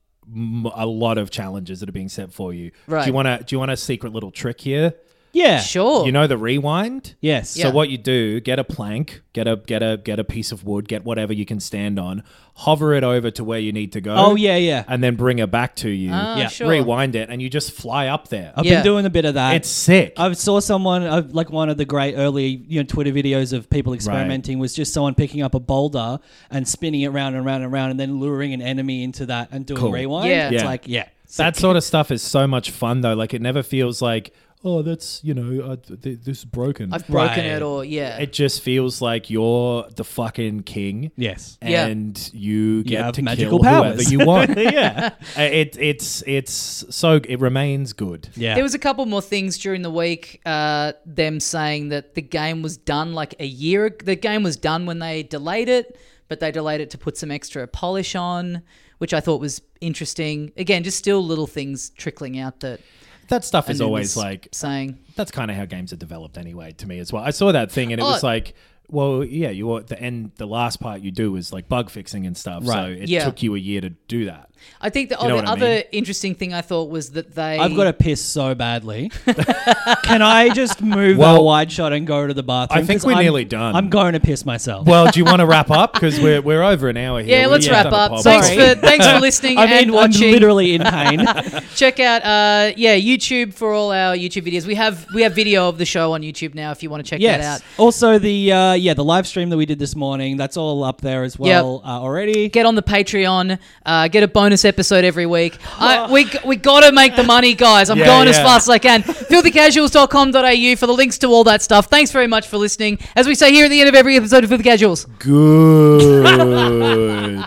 m- a lot of challenges that are being set for you. Right. Do you want to? Do you want a secret little trick here? Yeah. sure, You know the rewind. Yes. Yeah. So what you do, get a plank, get a get a get a piece of wood, get whatever you can stand on, hover it over to where you need to go. Oh yeah, yeah. and then bring it back to you. Ah, Yeah. sure. Rewind it, and you just fly up there. I've Yeah. been doing a bit of that. It's sick. I saw someone, uh, like one of the great early, you know, Twitter videos of people experimenting was just someone picking up a boulder and spinning it round and round and round, and then luring an enemy into that and doing Cool. rewind. Yeah. It's Yeah. like yeah, That sort of stuff is so much fun, though. Like, it never feels like, oh, that's, you know, uh, th- this is broken. I've broken Right. it, or yeah, It just feels like you're the fucking king. yes, Yeah. And you get have to magical kill powers. whoever you want. yeah, Uh, it, it's it's so it remains good. yeah. There was a couple more things during the week. Uh, them saying that the game was done like a year. ag- The game was done when they delayed it, but they delayed it to put some extra polish on, which I thought was interesting. Again, just still little things trickling out that. That stuff and is then always was like saying, that's kind of how games are developed anyway. To me as well. I saw that thing and it Oh. was like Well, yeah, you were, the end. The last part you do is like bug fixing and stuff. Right. So it Yeah. took you a year to do that. I think the, You know oh, the what I other mean? interesting thing I thought was that they. I've got to piss so badly. Can I just move Well, our wide shot and go to the bathroom? I think 'Cause we're I'm- nearly done. I'm going to piss myself. Well, do you want to wrap up because we're we're over an hour here? Yeah, We let's haven't wrap done a up. podcast. Thanks Sorry. for thanks for listening I'm, and in, I'm watching. literally in pain. Check out uh yeah YouTube for all our YouTube videos. We have we have video of the show on YouTube now if you want to check that out. Yes. Also, the uh, yeah the live stream that we did this morning, that's all up there as well uh, already. Get on the Patreon. Uh, get a bonus episode every week. I, we we got to make the money, guys. I'm Yeah, going as yeah. fast as I can. filthy casuals dot com dot a u for the links to all that stuff. Thanks very much for listening. As we say here at the end of every episode of Filthy Casuals. Good.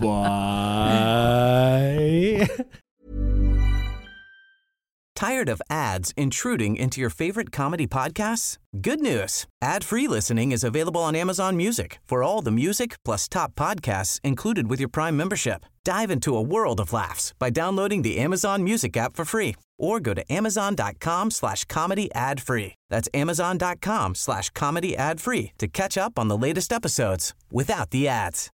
Bye. Tired of ads intruding into your favorite comedy podcasts? Good news. Ad-free listening is available on Amazon Music for all the music plus top podcasts included with your Prime membership. Dive into a world of laughs by downloading the Amazon Music app for free or go to amazon.com slash comedy ad free. That's amazon.com slash comedy ad free to catch up on the latest episodes without the ads.